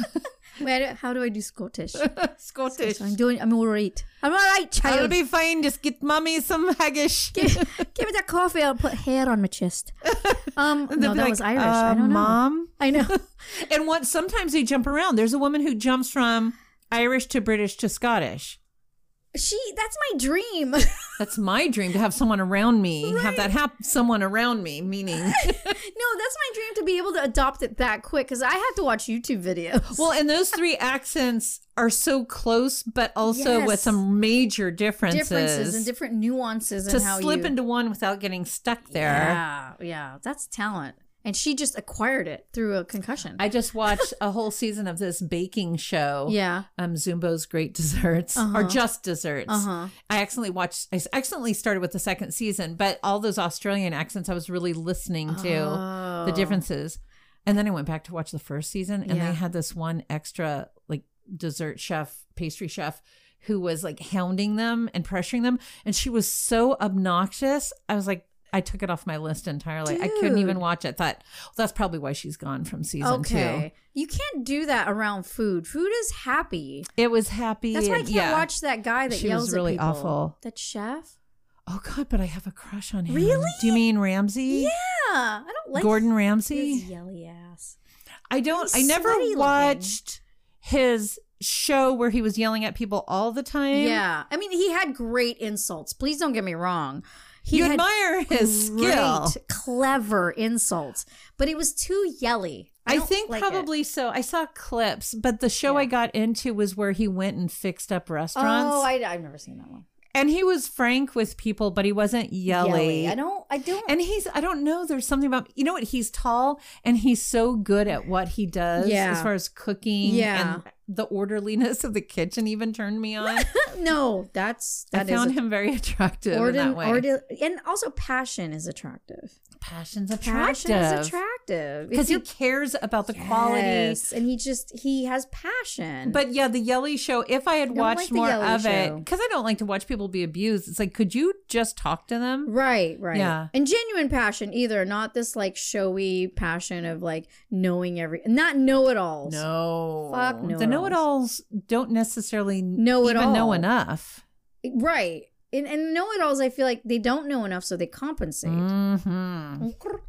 Wait, how do I do Scottish? Scottish. I'm doing, I'm all right. I'm all right, child. I'll be fine. Just get Mommy some haggis. give, give me that coffee. I'll put hair on my chest. Um, no, that like, was Irish. Uh, I don't know. Mom? I know. And what? Sometimes they jump around. There's a woman who jumps from Irish to British to Scottish. She, that's my dream. That's my dream, to have someone around me, right. have that happen, someone around me, meaning. No, that's my dream, to be able to adopt it that quick, because I have to watch YouTube videos. Well, and those three accents are so close, but also yes. with some major differences. Differences and different nuances. To and how slip you... into one without getting stuck there. Yeah, yeah, that's talent. And she just acquired it through a concussion. I just watched a whole season of this baking show. Yeah. Um, Zumbo's Great Desserts. Uh-huh. Or Just Desserts. Uh-huh. I accidentally watched, I accidentally started with the second season, but all those Australian accents, I was really listening to oh. the differences. And then I went back to watch the first season, and yeah. they had this one extra, like, dessert chef, pastry chef, who was, like, hounding them and pressuring them. And she was so obnoxious. I was like, I took it off my list entirely. Dude. I couldn't even watch it. Thought, well, that's probably why she's gone from season okay. two. You can't do that around food. Food is happy. It was happy. That's why I and, can't yeah. watch that guy that she yells was really at people. awful. That chef? Oh, God, but I have a crush on him. Really? Do you mean Ramsay? Yeah. I don't like Gordon Ramsay? His yelly ass. I don't, I never watched looking. his show where he was yelling at people all the time. Yeah. I mean, he had great insults. Please don't get me wrong. He you admire his great, skill. Clever insults, but it was too yelly. I, I think like probably it. so. I saw clips, but the show yeah. I got into was where he went and fixed up restaurants. Oh, I, I've never seen that one. And he was frank with people, but he wasn't yelly. yelly. I don't, I don't. And he's, I don't know, there's something about, you know what, he's tall and he's so good at what he does yeah. as far as cooking. Yeah. And the orderliness of the kitchen even turned me on. No, that's, that I found is him very attractive orden, in that way. Orden, and also passion is attractive. Passion's attractive. Passion is attractive. Because he cares about the yes, quality. And he just, he has passion. But yeah, the yelly show, if I had I watched like more of show. it, because I don't like to watch people be abused, it's like, could you just talk to them? Right, right. Yeah. And genuine passion either, not this like showy passion of like knowing every, not know-it-alls. No. Fuck know-it-alls. The know-it-alls don't necessarily know it even all. know enough. Right. And, and know-it-alls, I feel like they don't know enough, so they compensate. Mm-hmm.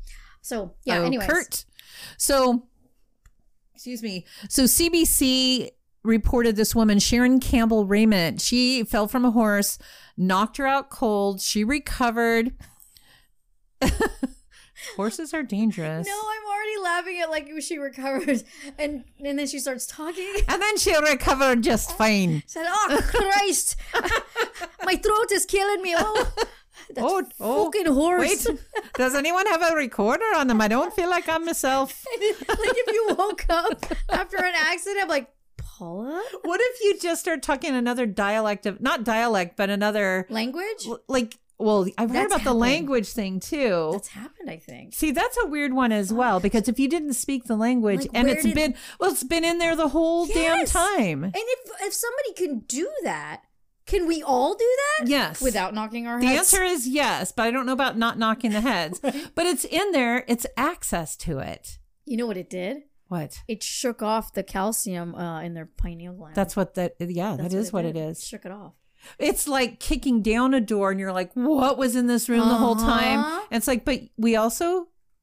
So, yeah, oh, anyways. Kurt. So, excuse me. So, C B C reported this woman, Sharon Campbell Raymond. She fell from a horse, knocked her out cold. She recovered. Horses are dangerous. No, I'm already laughing at like she recovers, and and then she starts talking, and then she recovered just fine. Said, "Oh Christ, my throat is killing me." Oh, that oh, fucking oh, horse. Wait, does anyone have a recorder on them? I don't feel like I'm myself. Like if you woke up after an accident, I'm like, Paula. What if you just start talking another dialect of not dialect, but another language, like. Well, I've heard that's about happened. the language thing too. That's happened, I think. See, that's a weird one as well, because if you didn't speak the language like, and it's did... been, well, it's been in there the whole yes. damn time. And if if somebody can do that, can we all do that? Yes. Without knocking our the heads? The answer is yes, but I don't know about not knocking the heads. Right. But it's in there. It's access to it. You know what it did? What? It shook off the calcium uh, in their pineal gland. That's what that, yeah, That's that is what, what it is. It shook it off. It's like kicking down a door and you're like, what was in this room uh-huh. the whole time? And it's like, but we also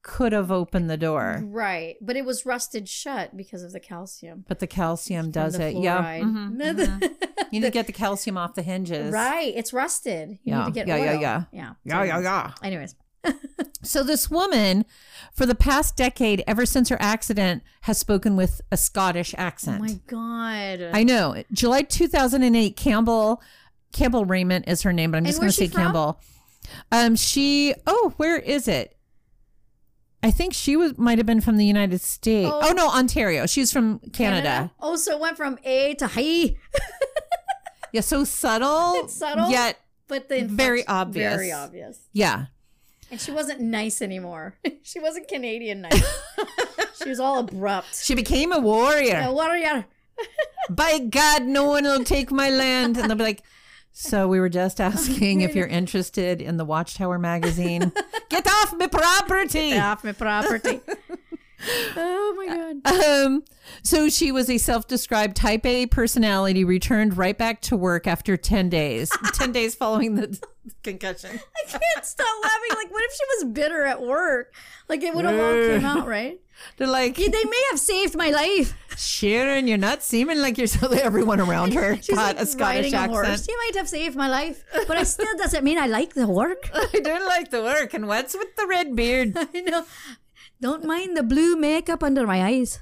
could have opened the door. Right. But it was rusted shut because of the calcium. But the calcium does the it. Yeah. fluoride. Mhm, mhm. You need to get the calcium off the hinges. Right. It's rusted. You Yeah. need to get Yeah, oil. yeah, yeah. Yeah. Yeah, yeah, yeah. Anyways. So this woman, for the past decade, ever since her accident, has spoken with a Scottish Oh accent. my God. I know. July two thousand eight, Campbell Campbell Raymond is her name, but I'm just And going where's to say she from? Campbell. Um, she. Oh, where is it? I think she was might have been from the United States. Oh. Oh, no, Ontario. She's from Canada. Oh, so it went from A to I. Yeah, so subtle. It's subtle. Yet But the very inflection- obvious. Very obvious. Yeah. And she wasn't nice anymore. She wasn't Canadian nice. She was all abrupt. She became a warrior. Yeah, what are you? By God, no one will take my land. And they'll be like, so we were just asking if you're interested in the Watchtower magazine. Get off my property. Get off my property. Oh my God. Um, so she was a self-described type A personality, returned right back to work after ten days. ten days following the concussion. I can't stop laughing. Like, what if she was bitter at work? Like, it would have all came out, right? They're like, Yeah, they may have saved my life. Sharon, you're not seeming like you're so everyone around her She's got like a Scottish riding a horse. accent. You might have saved my life, but I still doesn't mean I like the work. I don't like the work. And what's with the red beard? I know. Don't mind the blue makeup under my eyes.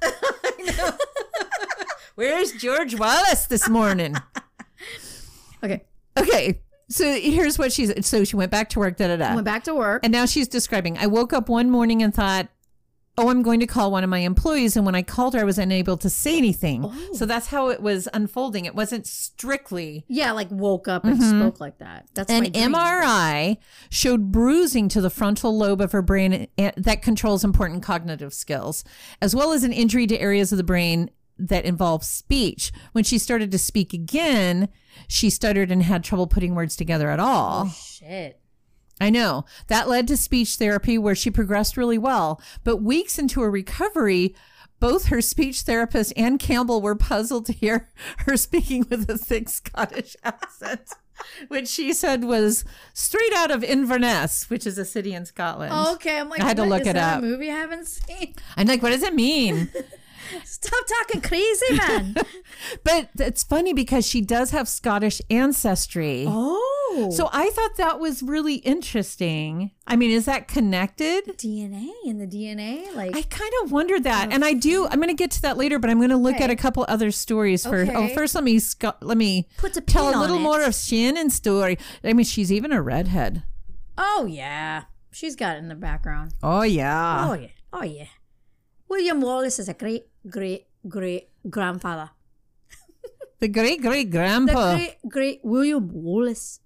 Where's George Wallace this morning? Okay. Okay. So here's what she's, so she went back to work, da da da. Went back to work. And now she's describing, I woke up one morning and thought, oh, I'm going to call one of my employees. And when I called her, I was unable to say anything. Oh. So that's how it was unfolding. It wasn't strictly. Yeah, like woke up and spoke like that. That's my An dream. M R I showed bruising to the frontal lobe of her brain eh, that controls important cognitive skills, as well as an injury to areas of the brain that involve speech. When she started to speak again, she stuttered and had trouble putting words together at all. Oh, shit. I know. That led to speech therapy where she progressed really well. But weeks into her recovery, both her speech therapist and Campbell were puzzled to hear her speaking with a thick Scottish accent, which she said was straight out of Inverness, which is a city in Scotland. Oh, okay. I'm like, I had to what, look is it that up. a movie I haven't seen? I'm like, what does it mean? Stop talking crazy, man. But it's funny because she does have Scottish ancestry. Oh. So I thought that was really interesting. I mean, is that connected? D N A in the D N A? Like, I kind of wondered that, and I do. I'm going to get to that later, but I'm going to look Okay. at a couple other stories first. Oh, Okay. first, let me sc- let me Put a tell pin a on little it. more of Shannon's story. I mean, she's even a redhead. oh, yeah. She's got it in the background. Oh yeah. Oh, yeah. Oh, yeah. William Wallace is a great, great, great grandfather. The great great The grandpa. great, great William Wallace.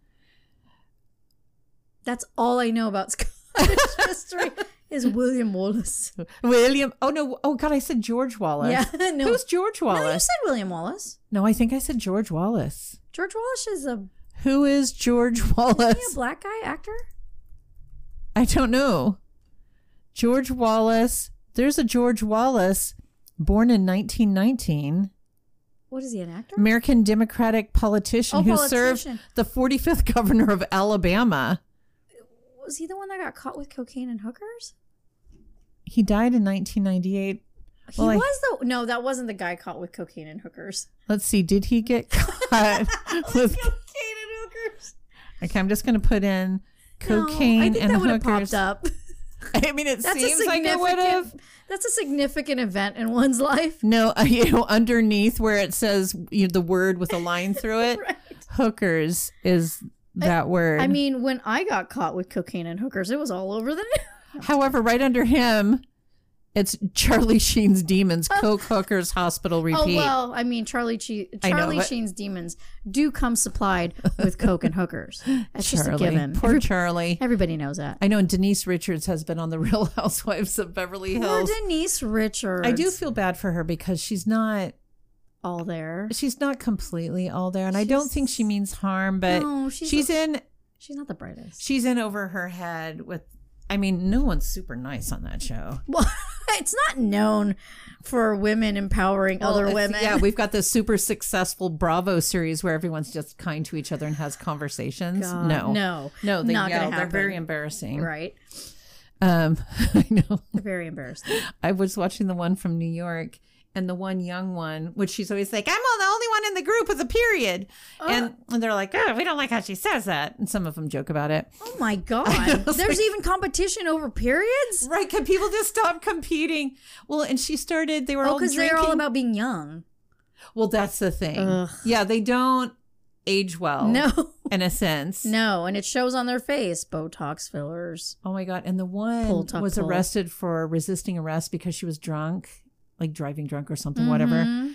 That's all I know about Scottish history is William Wallace. William. Oh no. Oh God, I said George Wallace. Yeah, no. Who's George No, you Wallace? said William Wallace. No, I think I said George Wallace. George Wallace is a, Who is George is he Wallace? a black guy actor? I don't know. George Wallace. There's a George Wallace, born in nineteen nineteen. What is he, an actor? American Democratic politician Oh, who politician. served the forty-fifth governor of Alabama. Was he the one that got caught with cocaine and hookers? He died in nineteen ninety-eight. He Well, I- was the no, that wasn't the guy caught with cocaine and hookers. Let's see. Did he get caught with? Cocaine and hookers. Okay, I'm just going to put in cocaine no, I think and that would have hookers. popped up. I mean, it That's seems a like it would have. significant. That's a significant event in one's life. No, uh, you know, underneath where it says you know, the word with a line through it, Right. hookers is that word. I mean, when I got caught with cocaine and hookers, it was all over the news. However, right under him, it's Charlie Sheen's Demons, Coke Hookers Hospital Repeat. Oh well, I mean, Charlie che- I know, Charlie but- Sheen's demons do come supplied with coke and hookers. That's just a Charlie. given. Poor Every- Charlie. Everybody knows that. I know Denise Richards has been on the Real Housewives of Beverly Poor Hills. Denise Richards. I do feel bad for her because she's not all there. she's not completely all there, and I don't She's- think she means harm, but No, she's she's a- in She's not the brightest. she's in over her head with. I mean, no one's super nice on that show. Well, it's not known for women empowering Well, other it's- women. Yeah, we've got this super successful Bravo series where everyone's just kind to each other and has conversations. God, no, no, no, they not yell. gonna They're happen. very embarrassing. Right. Um, I know. Very embarrassing. I was watching the one from New York, and the one young one, which she's always like, I'm the only one in the group with a period. Uh, and, and they're like, oh, we don't like how she says that. And some of them joke about it. Oh my God. There's like, even competition over periods? Right. Can people just stop competing? Well, and she started, they were oh, all drinking. because they're all about being young. Well, that's the thing. Ugh. Yeah, they don't age well. No. In a sense. No, and it shows on their face. Botox fillers. Oh my God. And the one pull, tuck, was pull. arrested for resisting arrest because she was drunk, like driving drunk or something, Mm-hmm. whatever.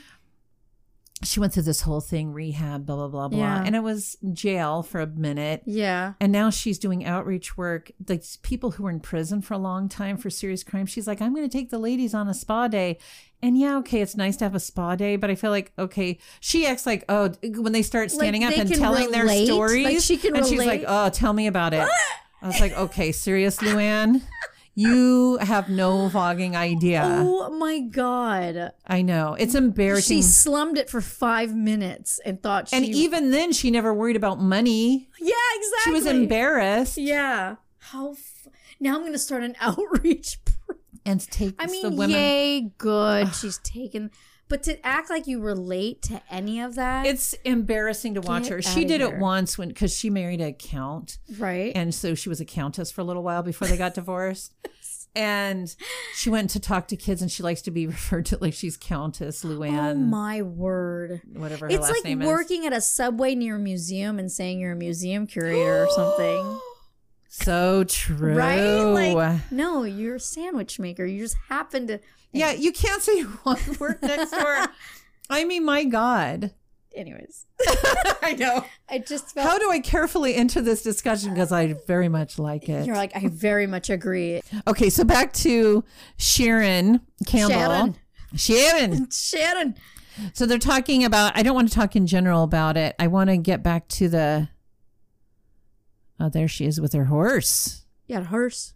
She went through this whole thing, rehab, blah, blah, blah, blah. Yeah. And it was jail for a minute. Yeah. And now she's doing outreach work. Like people who were in prison for a long time for serious crimes. She's like, I'm going to take the ladies on a spa day. And yeah, okay, it's nice to have a spa day, but I feel like, okay, she acts like, oh, when they start standing like up and can telling relate. their stories. Like she can and relate. she's like, oh, tell me about it. I was like, okay, serious, Luann? You have no fucking idea. Oh my God. I know. It's embarrassing. She slummed it for five minutes and thought she... And even then, she never worried about money. Yeah, exactly. She was embarrassed. Yeah. How... F- now I'm going to start an outreach. And take I mean, the women. yay, good. She's taken... But to act like you relate to any of that... It's embarrassing to watch Get her. She outta did here. it once when because she married a count. Right. And so she was a countess for a little while before they got divorced. And she went to talk to kids, and she likes to be referred to like she's Countess Luann. Oh my word. Whatever her It's last like name is. working at a Subway near a museum and saying you're a museum curator or something. So true. Right? Like, no, you're a sandwich maker. You just happen to... Yeah, you can't say you want to work next door. I mean, my God. Anyways. I know. I just felt... How do I carefully enter this discussion? Because I very much like it. You're like, I very much agree. Okay, so back to Sharon Campbell. Sharon. Sharon. Sharon. So they're talking about, I don't want to talk in general about it. I want to get back to the, oh, there she is with her horse. Yeah, horse.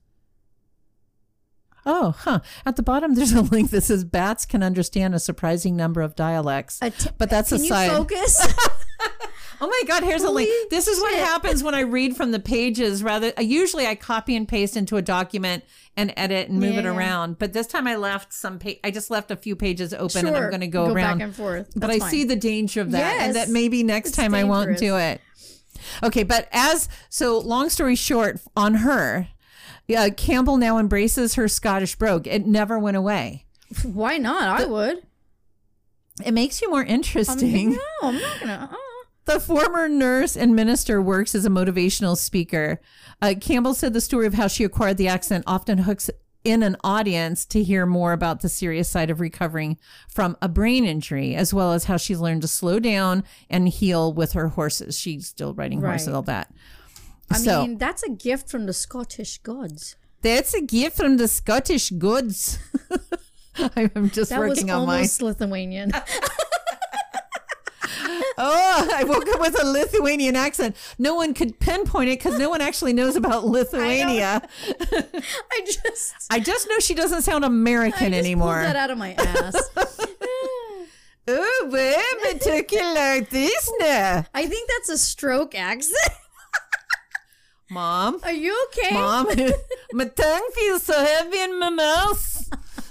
Oh, huh. At the bottom, there's a link that says bats can understand a surprising number of dialects. A t- but that's Can a you side. focus? Oh my God, here's Holy a link. This is what shit. happens when I read from the pages rather. Usually I copy and paste into a document and edit and move Yeah, it yeah. around. But this time I left some, pa- I just left a few pages open and I'm Sure. going to go, Go around. back and forth. But That's I fine. see the danger of that. Yes. And that maybe next It's time I won't dangerous. do it. Okay, but as, so long story short, on her, uh, Campbell now embraces her Scottish brogue. It never went away. Why not? I would. It makes you more I'm, interesting. no, I'm not going to. Uh. The former nurse and minister works as a motivational speaker. Uh, Campbell said the story of how she acquired the accent often hooks in an audience to hear more about the serious side of recovering from a brain injury, as well as how she's learned to slow down and heal with her horses. She's still riding Right. horses, all that. I so, mean, that's a gift from the Scottish gods. that's a gift from the Scottish goods. I'm just That was working on mine. almost Lithuanian. Oh, I woke up with a Lithuanian accent. No one could pinpoint it because no one actually knows about Lithuania. I just... I just know she doesn't sound American I just anymore. pulled that out of my ass. Oh, well, it took you like this now. I think that's a stroke accent. Mom? Are you okay? Mom, my tongue feels so heavy in my mouth.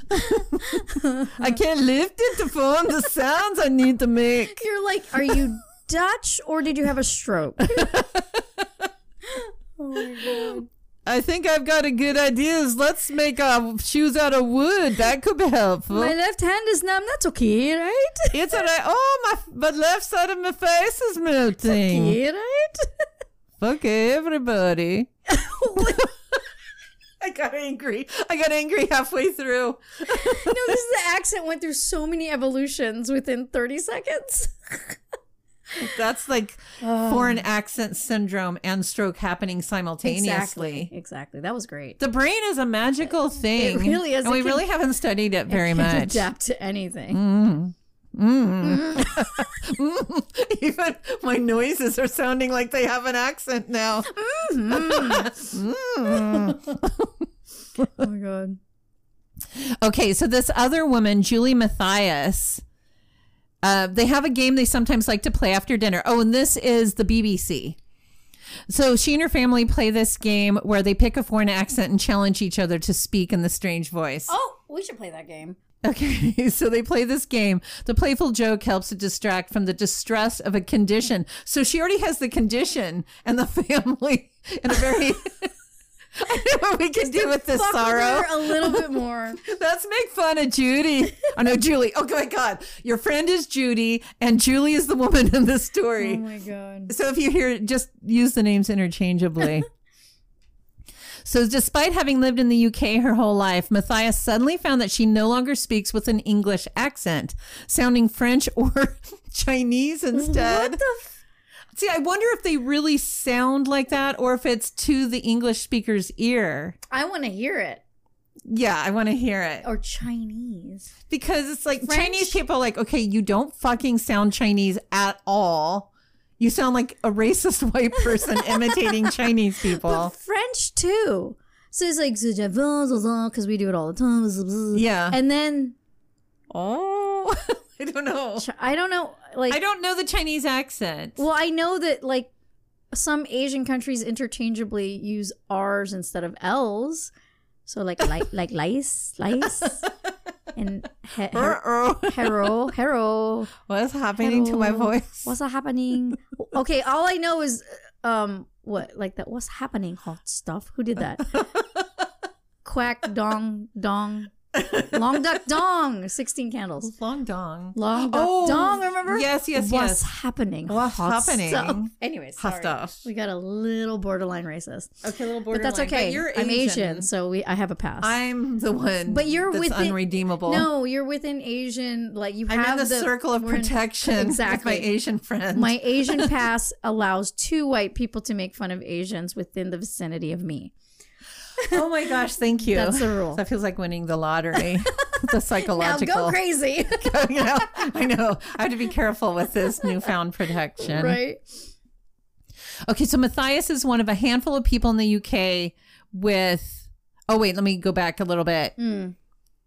I can't lift it to form the sounds I need to make. You're like, are you Dutch or did you have a stroke? Oh my God. I think I've got a good idea. Let's make our shoes out of wood. That could be helpful. My left hand is numb. That's okay, right? It's all right. Oh, my, my left side of my face is melting. Okay, right? Fuck everybody. I got angry. I got angry halfway through. No, this is the accent went through so many evolutions within thirty seconds. That's like foreign accent syndrome and stroke happening simultaneously. Exactly. Exactly. That was great. The brain is a magical thing. It really is. And we It can- really haven't studied it very It can much. adapt to anything. Mm. Mm. Mm. Even my noises are sounding like they have an accent now. Mm. Oh my God. Okay, so this other woman, Julie Matthias, uh, they have a game they sometimes like to play after dinner. Oh, and this is the B B C. So she and her family play this game where they pick a foreign accent and challenge each other to speak in the strange voice. Oh, we should play that game. Okay, so they play this game. The playful joke helps to distract from the distress of a condition. So she already has the condition and the family in a very... I know what we can do with this sorrow. With a little bit more. Let's make fun of Judy. Oh, no, Julie. Oh, my God. Your friend is Judy, and Julie is the woman in the story. Oh, my God. So if you hear, just use the names interchangeably. So despite having lived in the U K her whole life, Matthias suddenly found that she no longer speaks with an English accent, sounding French or Chinese instead. What the f- See, I wonder if they really sound like that or if it's to the English speaker's ear. I want to hear it. Yeah, I want to hear it. Or Chinese. Because it's like French? Chinese people are like, okay, you don't fucking sound Chinese at all. You sound like a racist white person imitating Chinese people. But French too. So it's like, because we do it all the time. Yeah. And then, oh, I don't know. I don't know. Like, I don't know the Chinese accent. Well, I know that like some Asian countries interchangeably use R's instead of L's. So like like like lice, lice, and he- her- hero, hero. What's happening hero. to my voice? What's happening? Okay, all I know is um what like that. What's happening? Hot stuff. Who did that? Quack dong dong. Long duck dong. Sixteen candles. Long dong. Long duck oh, dong. Remember? Yes, yes, What's yes. happening? What's Hot happening? Stuff. Anyways, Hot sorry. stuff. We got a little borderline racist. Okay, a little borderline. But that's okay. But you're Asian. I'm Asian, so we I have a pass. I'm the one. But you're that's within, unredeemable. No, you're within Asian. Like you I'm have in the, the circle of protection. In, exactly. With my Asian friends. My Asian pass allows two white people to make fun of Asians within the vicinity of me. Oh my gosh! Thank you. That's the rule. That feels like winning the lottery. The psychological. Now go crazy. you know, I know. I have to be careful with this newfound protection. Right. Okay, so Matthias is one of a handful of people in the U K with. Oh wait, let me go back a little bit. Mm.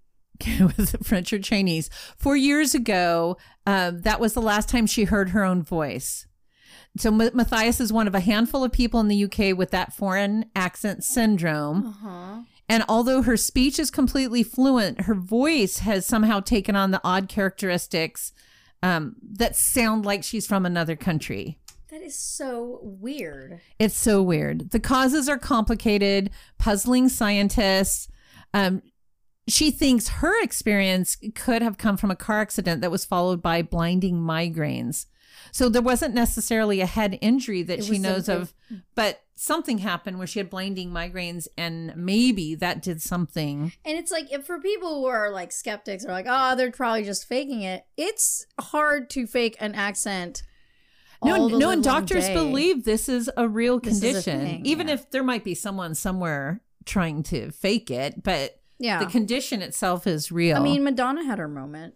With French or Chinese. Four years ago, um, that was the last time she heard her own voice. So M- Matthias is one of a handful of people in the U K with that foreign accent syndrome. Uh-huh. And although her speech is completely fluent, her voice has somehow taken on the odd characteristics um, that sound like she's from another country. That is so weird. It's so weird. The causes are complicated, puzzling scientists. Um, she thinks her experience could have come from a car accident that was followed by blinding migraines. So there wasn't necessarily a head injury that It she was knows something- of, but something happened where she had blinding migraines and maybe that did something. And it's like, if for people who are like skeptics or like, oh, they're probably just faking it. It's hard to fake an accent. No, all the no, and livelong doctors day. believe this is a real This is a condition, thing, even yeah. if there might be someone somewhere trying to fake it, but Yeah. the condition itself is real. I mean, Madonna had her moment.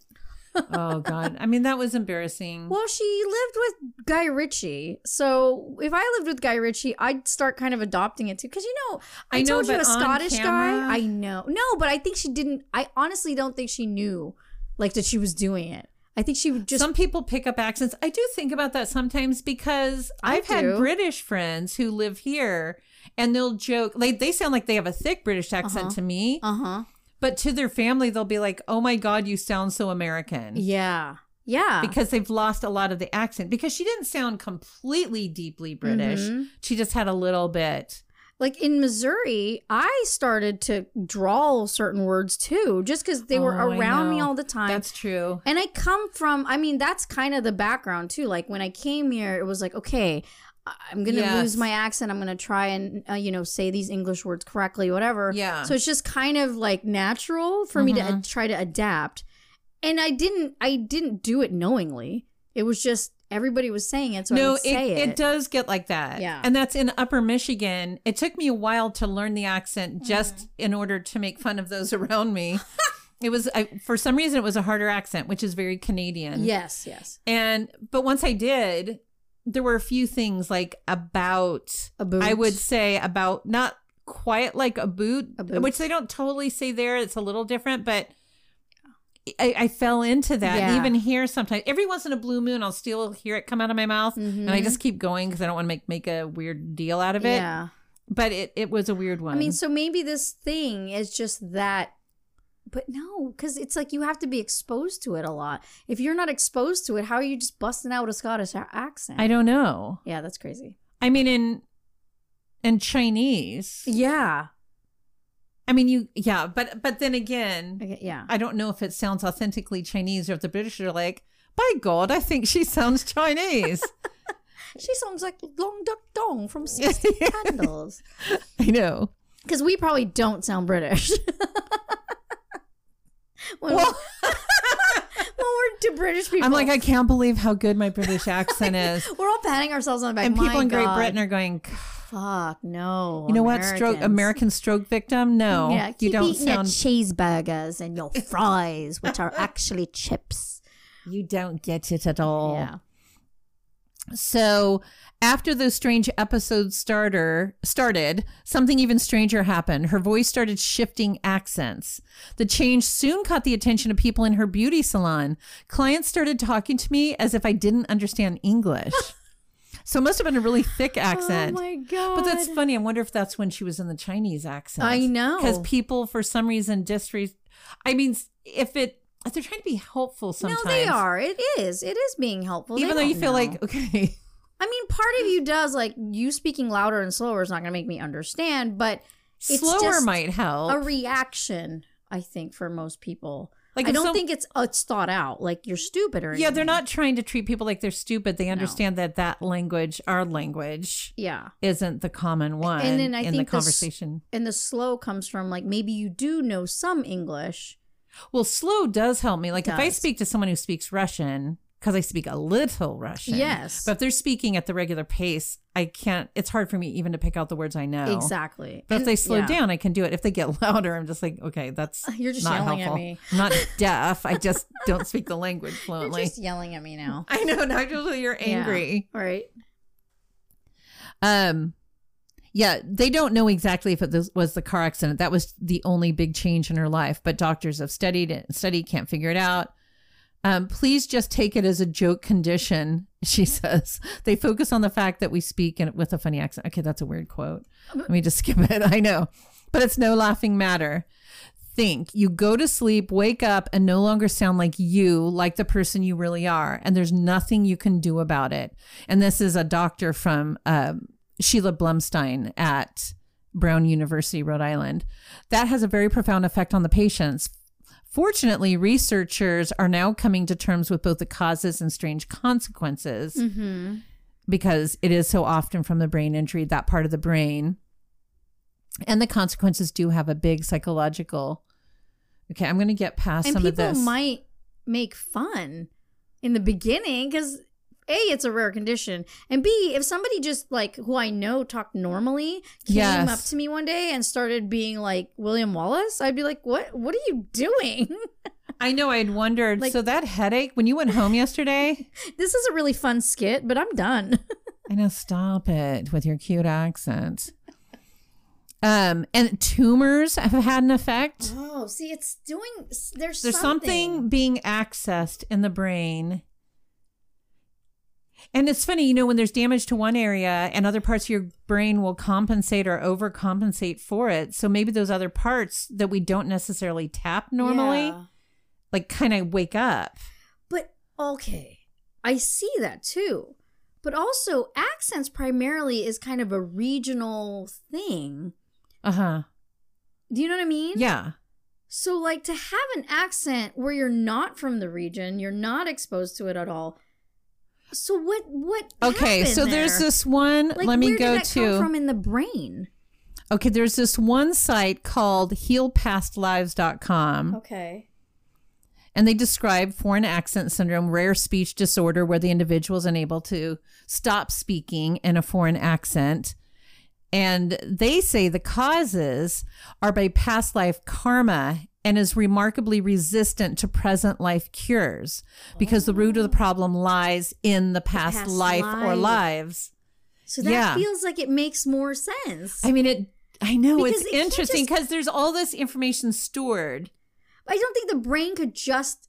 oh God. I mean, that was embarrassing. Well, she lived with Guy Ritchie. So if I lived with Guy Ritchie, I'd start kind of adopting it too. Because, you know, I, I know, told you a but on Scottish camera? guy. I know. No, but I think she didn't. I honestly don't think she knew like that she was doing it. I think she would just. Some people pick up accents. I do think about that sometimes because I I've had do. British friends who live here and they'll joke. Like they sound like they have a thick British accent Uh-huh. to me. Uh huh. But to their family, they'll be like, oh my God, you sound so American. Yeah. Yeah. Because they've lost a lot of the accent. Because she didn't sound completely deeply British. Mhm. She just had a little bit. Like in Missouri, I started to drawl certain words too, just because they were Oh, I around me know. all the time. That's true. And I come from, I mean, that's kind of the background too. Like when I came here, it was like, okay, I'm going to Yes. lose my accent. I'm going to try and, uh, you know, say these English words correctly, whatever. Yeah. So it's just kind of like natural for me to uh, try to adapt. And I didn't, I didn't do it knowingly. It was just, everybody was saying it. So I No, would it, say it. it does get like that. Yeah. And that's in Upper Michigan. It took me a while to learn the accent just Mm-hmm. in order to make fun of those around me. It was, I, for some reason, it was a harder accent, which is very Canadian. Yes, yes. And, but once I did, there were a few things like about, A boot. I would say about not quite like a boot, A boot. which they don't totally say there. It's a little different, but I, I fell into that. Yeah. And even here sometimes, every once in a blue moon, I'll still hear it come out of my mouth. Mm-hmm. And I just keep going because I don't want to make, make a weird deal out of it. Yeah. But it, it was a weird one. I mean, so maybe this thing is just that. But no, because it's like you have to be exposed to it a lot. If you're not exposed to it, how are you just busting out with a Scottish a- accent? I don't know. Yeah, that's crazy. I mean, in in Chinese. Yeah. I mean, you, yeah, but but then again, Okay, yeah. I don't know if it sounds authentically Chinese or if the British are like, by God, I think she sounds Chinese. She sounds like Long Duck Dong from sixteen Candles. I know. Because we probably don't sound British. when, Well, when we're to British people. I'm like, I can't believe how good my British accent is. We're all patting ourselves on the back. And people My in Great God. Britain are going, Fuck, no. you know what, stroke Americans. American stroke victim? No, Yeah, you keep don't eating your sound. cheeseburgers and your fries, which are actually chips. You don't get it at all. Yeah. So after those strange episodes starter started, something even stranger happened. Her voice started shifting accents. The change soon caught the attention of people in her beauty salon. Clients started talking to me as if I didn't understand English. So it must have been a really thick accent. Oh my God. But that's funny. I wonder if that's when she was in the Chinese accent. I know. Because people, for some reason, disre- I mean, if it, if they're trying to be helpful sometimes. No, they are. It is. It is being helpful. Even They though you don't feel know. like, okay. I mean, part of you does, like, you speaking louder and slower is not going to make me understand, but it's Slower just might help. a reaction, I think, for most people. Like I if don't some- think it's uh, it's thought out, like you're stupid or anything. Yeah, they're not trying to treat people like they're stupid. They understand that that language, our language, Yeah. isn't the common one And then I in think the the s- conversation. And the slow comes from, like, maybe you do know some English. Well, slow does help me. Like if I Does. speak to someone who speaks Russian, because I speak a little Russian. Yes. But if they're speaking at the regular pace, I can't, it's hard for me even to pick out the words I know. Exactly. But if And- they slow yeah. down, I can do it. If they get louder, I'm just like, okay, that's You're just not yelling at helpful. me. I'm not deaf. I just don't speak the language You're fluently. just yelling at me now. I know. Now you're angry. Yeah. Right. Um, yeah, they don't know exactly if it was the car accident. That was the only big change in her life, but doctors have studied it, studied, can't figure it out. Um, please just take it as a joke condition, she says. They focus on the fact that we speak in, with a funny accent. Okay, that's a weird quote. Let me just skip it. I know, but it's no laughing matter. Think you go to sleep, wake up, and no longer sound like you, like the person you really are, and there's nothing you can do about it. And this is a doctor from um, Sheila Blumstein at Brown University, Rhode Island. That has a very profound effect on the patients. Fortunately, researchers are now coming to terms with both the causes and strange consequences Mm-hmm. because it is so often from the brain injury, that part of the brain. And the consequences do have a big psychological. Okay, I'm going to get past And some of people this. might make fun in the beginning because A, it's a rare condition, and B, if somebody just like who I know talked normally came Yes. up to me one day and started being like William Wallace, I'd be like, "What? What are you doing?" I know, I'd wondered. Like- so that headache, when you went home yesterday, This is a really fun skit, but I'm done. I know, stop it with your cute accent. Um, and tumors have had an effect. Oh, see, it's doing. There's There's something being accessed in the brain. And it's funny, you know, when there's damage to one area and other parts of your brain will compensate or overcompensate for it. So maybe those other parts that we don't necessarily tap normally, Yeah. like kind of wake up. But okay, I see that too. But also, accents primarily is kind of a regional thing. Uh-huh. Do you know what I mean? Yeah. So, like, to have an accent where you're not from the region, you're not exposed to it at all. So what? What? Okay, happened so there's there? this one, Like, let me where go did that to. come from in the brain? Okay, there's this one site called heal past lives dot com. Okay. And they describe foreign accent syndrome, rare speech disorder where the individual is unable to stop speaking in a foreign accent. And they say the causes are by past life karma and is remarkably resistant to present life cures because the root of the problem lies in the past, past life or life. lives. So that Yeah. feels like it makes more sense. I mean, it. I know Because it's it can't interesting just- because there's all this information stored. I don't think the brain could just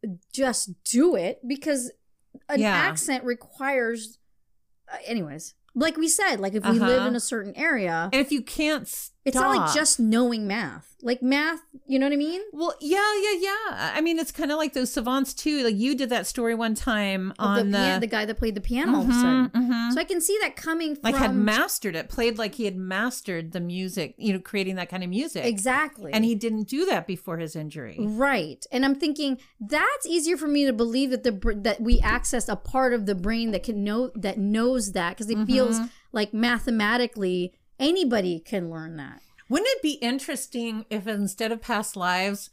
just do it because an Yeah. accent requires, uh, anyways. Like we said, like if we Uh-huh. live in a certain area, And if you can't stop. it's not like just knowing math. Like math, you know what I mean? Well, yeah, yeah, yeah. I mean, it's kind of like those savants too. Like you did that story one time Of on the, the, yeah, the guy that played the piano all of a Mhm, sudden. mhm. So I can see that coming from like had mastered it, played like he had mastered the music, you know, creating that kind of music. exactly. And he didn't do that before his injury. Right. And I'm thinking that's easier for me to believe that the br- that we access a part of the brain that can know that knows that because it feels like mathematically anybody can learn that. Wouldn't it be interesting if instead of past lives,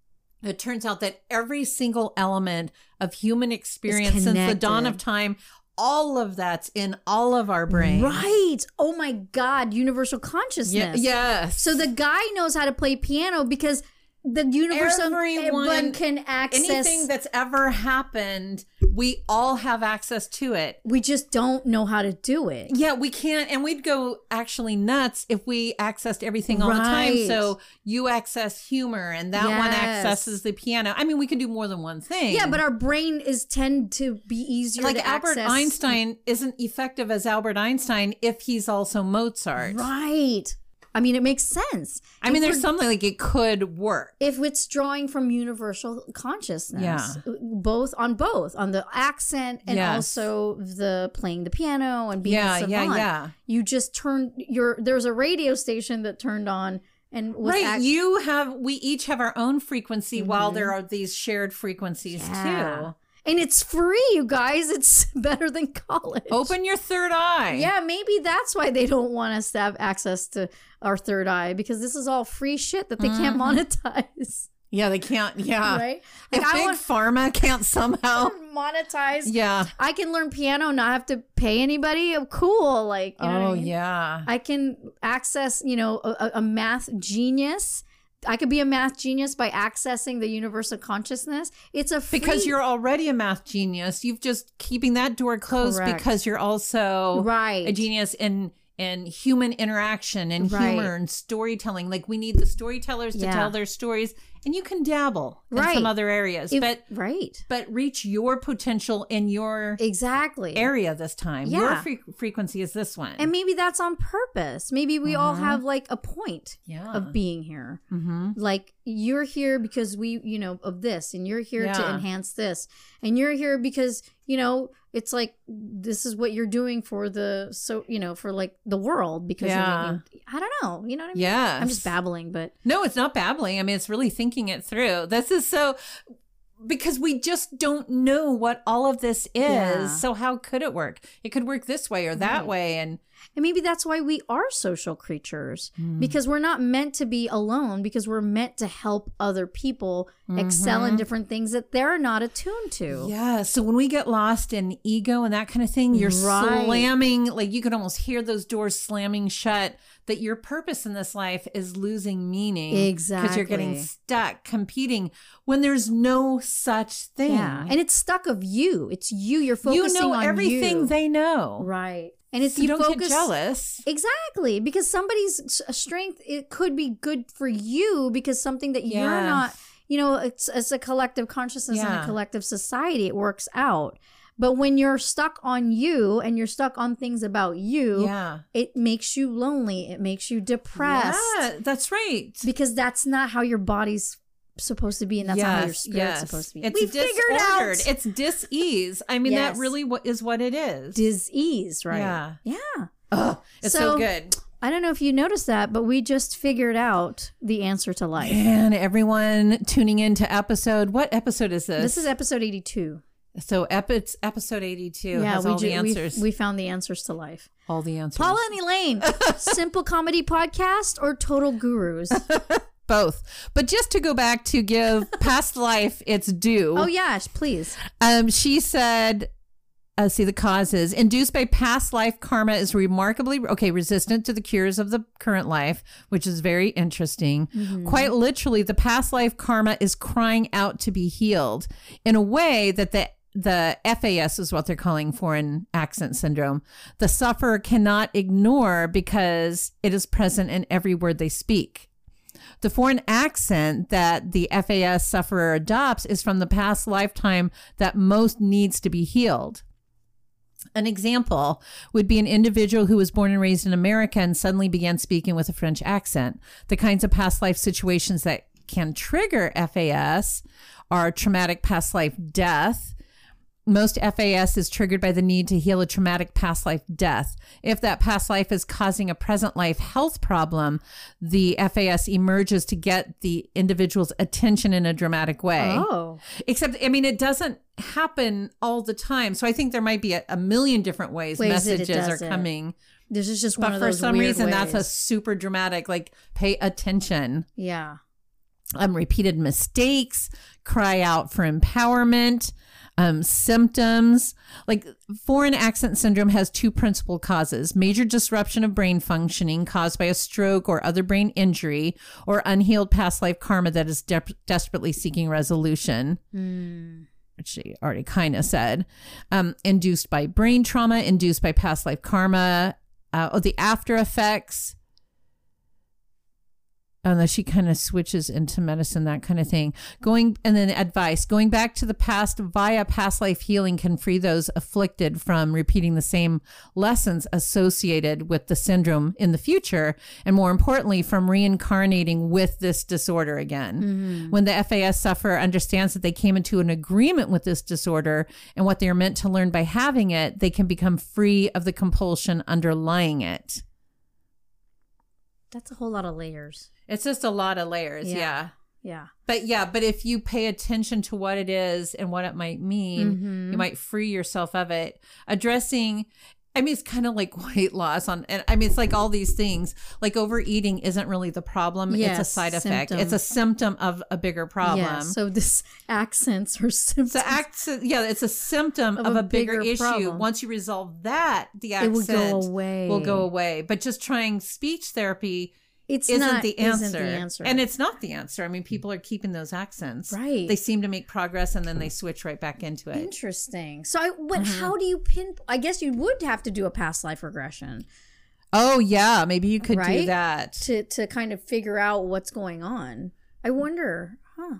it turns out that every single element of human experience since the dawn of connected. time, all of that's in all of our brains. Right. Oh my God. Universal Yeah, consciousness. yes. So the guy knows how to play piano because the universe Everyone- everyone can access. anything that's ever happened, we all have access to it. we just don't know how to do it. Yeah, we can't, and we'd go actually nuts if we accessed everything all the time. Right. So you access humor, and that one Yes. accesses the piano. I mean, we can do more than one thing. Yeah, but our brain is tend to be easier like to Albert access. Einstein isn't effective as Albert Einstein if he's also Mozart. Right. I mean, it makes sense. I mean, If there's we're- something like it could work. if it's drawing from universal consciousness, Yeah. both on both on the accent and Yes. also the playing the piano and being Yeah, a yeah, savant. yeah. You just turn your there's a radio station that turned on and was Right, act- you have. We each have our own frequency, while there are these shared frequencies Yeah. too. and it's free, you guys. It's better than college. Open your third eye. Yeah, maybe that's why they don't want us to have access to our third eye because this is all free shit that they can't monetize. yeah. They can't. Yeah, Right? If Like, I big want pharma can't somehow. monetize. Yeah. I can learn piano, not have to pay anybody. Oh, cool. Like, you know Oh what I mean? yeah. I can access, you know, a, a math genius. I could be a math genius by accessing the universal consciousness. It's a free, Because you're already a math genius. You've just keeping that door closed Correct. because you're also right. a genius in in human interaction and Right. humor and storytelling. Like we need the storytellers to Yeah. tell their stories, and you can dabble in Right. some other areas, If- but right. but reach your potential in your Exactly. area this time. Yeah. Your fre- frequency is this one. And maybe that's on purpose. Maybe we all Uh-huh. have like a point yeah. of being here. mm-hmm. Like you're here because we, you know, of this, and you're here to Yeah. enhance this, and you're here because, you know, it's like this is what you're doing for the so you know for like the world because Yeah. you're making, I don't know, you know what I mean? Yes. I'm just babbling, but No, it's not babbling. I mean, it's really thinking it through. This is so because we just don't know what all of this is. Yeah. So how could it work? It could work this way or that Right. way. And and maybe that's why we are social creatures Hmm. because we're not meant to be alone because we're meant to help other people excel in different things that they're not attuned to. yeah, so when we get lost in ego and that kind of thing, you're Right. slamming, like you can almost hear those doors slamming shut, that your purpose in this life is losing meaning. Because you're getting Exactly. stuck competing when there's no such thing. Yeah, and it's stuck of you. It's you. You're you focusing know on everything you. they know. Right. And if So you don't focus get jealous. exactly because somebody's s- strength it could be good for you because something that you're Yes. not, you know, it's, it's a collective consciousness and Yeah. a collective society. It works out. But when you're stuck on you and you're stuck on things about you, Yeah. it makes you lonely. It makes you depressed Yeah, that's right. because that's not how your body's supposed to be, and that's not how your spirit's supposed to be. It's we figured out disordered. It's dis-ease. I mean, Yes. that really what is what it is. disease, right? Yeah. Yeah. Oh, it's so, So- good. I don't know if you noticed that, but we just figured out the answer to life. And everyone tuning in to episode, what episode is this? This is episode eighty-two. so ep- it's episode eighty-two Yeah, has we, all the ju- we- answers. we found the answers to life. all the answers. Paula and Elaine, simple comedy podcast or total gurus? Both. But just to go back to give past life its due. Oh yeah, please. Um, she said, uh, see the causes. Induced by past life karma is remarkably, okay, resistant to the cures of the current life, which is very interesting. Mm-hmm. Quite literally, the past life karma is crying out to be healed in a way that the the F A S is what they're calling foreign accent syndrome. The sufferer cannot ignore because it is present in every word they speak. The foreign accent that the F A S sufferer adopts is from the past lifetime that most needs to be healed. An example would be an individual who was born and raised in America and suddenly began speaking with a French accent. The kinds of past life situations that can trigger F A S are traumatic past life death. Most F A S is triggered by the need to heal a traumatic past life death. If that past life is causing a present life health problem, the F A S emerges to get the individual's attention in a dramatic way. Oh. Except, I mean, it doesn't happen all the time. So I think there might be a, a million different ways, ways messages are coming. This is just one but of for those some weird reason, ways. that's a super dramatic, like, pay attention. Yeah. Um, repeated mistakes, cry out for empowerment. Um, symptoms, like foreign accent syndrome has two principal causes: major disruption of brain functioning caused by a stroke or other brain injury, or unhealed past life karma that is de- desperately seeking resolution, mm. which she already kind of said, um, induced by brain trauma, induced by past life karma, uh, or the after effects. Unless she kind of switches into medicine, that kind of thing. Going and then advice, going back to the past via past life healing can free those afflicted from repeating the same lessons associated with the syndrome in the future. And more importantly, from reincarnating with this disorder again. Mm-hmm. When the F A S sufferer understands that they came into an agreement with this disorder and what they are meant to learn by having it, they can become free of the compulsion underlying it. That's a whole lot of layers. It's just a lot of layers. Yeah. yeah. Yeah. But yeah, but if you pay attention to what it is and what it might mean, mm-hmm. you might free yourself of it. Addressing, I mean, it's kind of like weight loss on, and I mean, it's like all these things. Like overeating isn't really the problem. Yes, it's a side effect. Symptom. It's a symptom of a bigger problem. Yeah, so this accents or symptoms. So accent, yeah, it's a symptom of, of a, a bigger, bigger issue. Problem. Once you resolve that, the accent it will go away. will go away. But just trying speech therapy It's isn't, not, the answer. isn't the answer. And it's not the answer. I mean, people are keeping those accents. Right. They seem to make progress and then they switch right back into it. Interesting. So I, what, Mm-hmm. how do you pin, I guess you would have to do a past life regression. Oh, yeah. Maybe you could right? do that. To, to kind of figure out what's going on. I wonder, huh?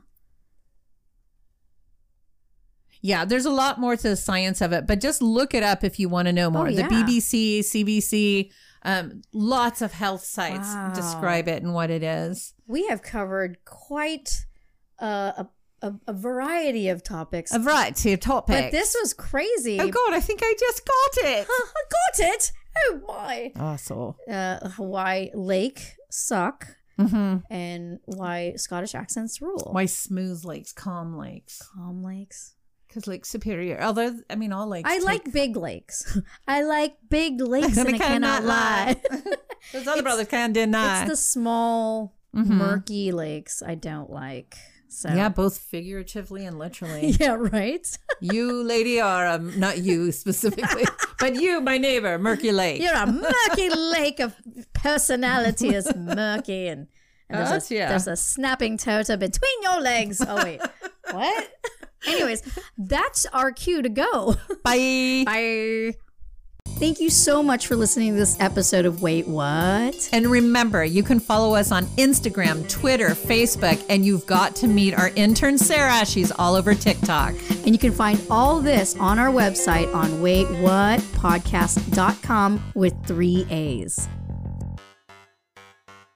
Yeah, there's a lot more to the science of it, but just look it up if you want to know more. Oh, yeah. The B B C, C B C, um, lots of health sites wow. describe it and what it is. We have covered quite uh, a, a a variety of topics. A variety of topics. But this was crazy. Oh, God, I think I just got it. I got it. Oh, my. Awesome. Uh, why lake suck. Mm-hmm. And why Scottish accents rule. Why smooth lakes, calm lakes. Calm lakes. Because Lake Superior, although, I mean, all lakes. I take... like big lakes. I like big lakes and I cannot lie. Those other brothers can't deny. It's the small, mm-hmm. murky lakes I don't like. So. Yeah, both figuratively and literally. Yeah, right? You, lady, are, um, not you specifically, but you, my neighbor, Murky Lake. You're a murky lake of personality is murky. And, and there's, uh, a, yeah. there's a snapping turtle between your legs. Oh, wait. What? Anyways, that's our cue to go. Bye. Bye. Thank you so much for listening to this episode of Wait What? And remember, you can follow us on Instagram, Twitter, Facebook, and you've got to meet our intern, Sarah. She's all over TikTok. And you can find all this on our website on wait what podcast dot com with three A's.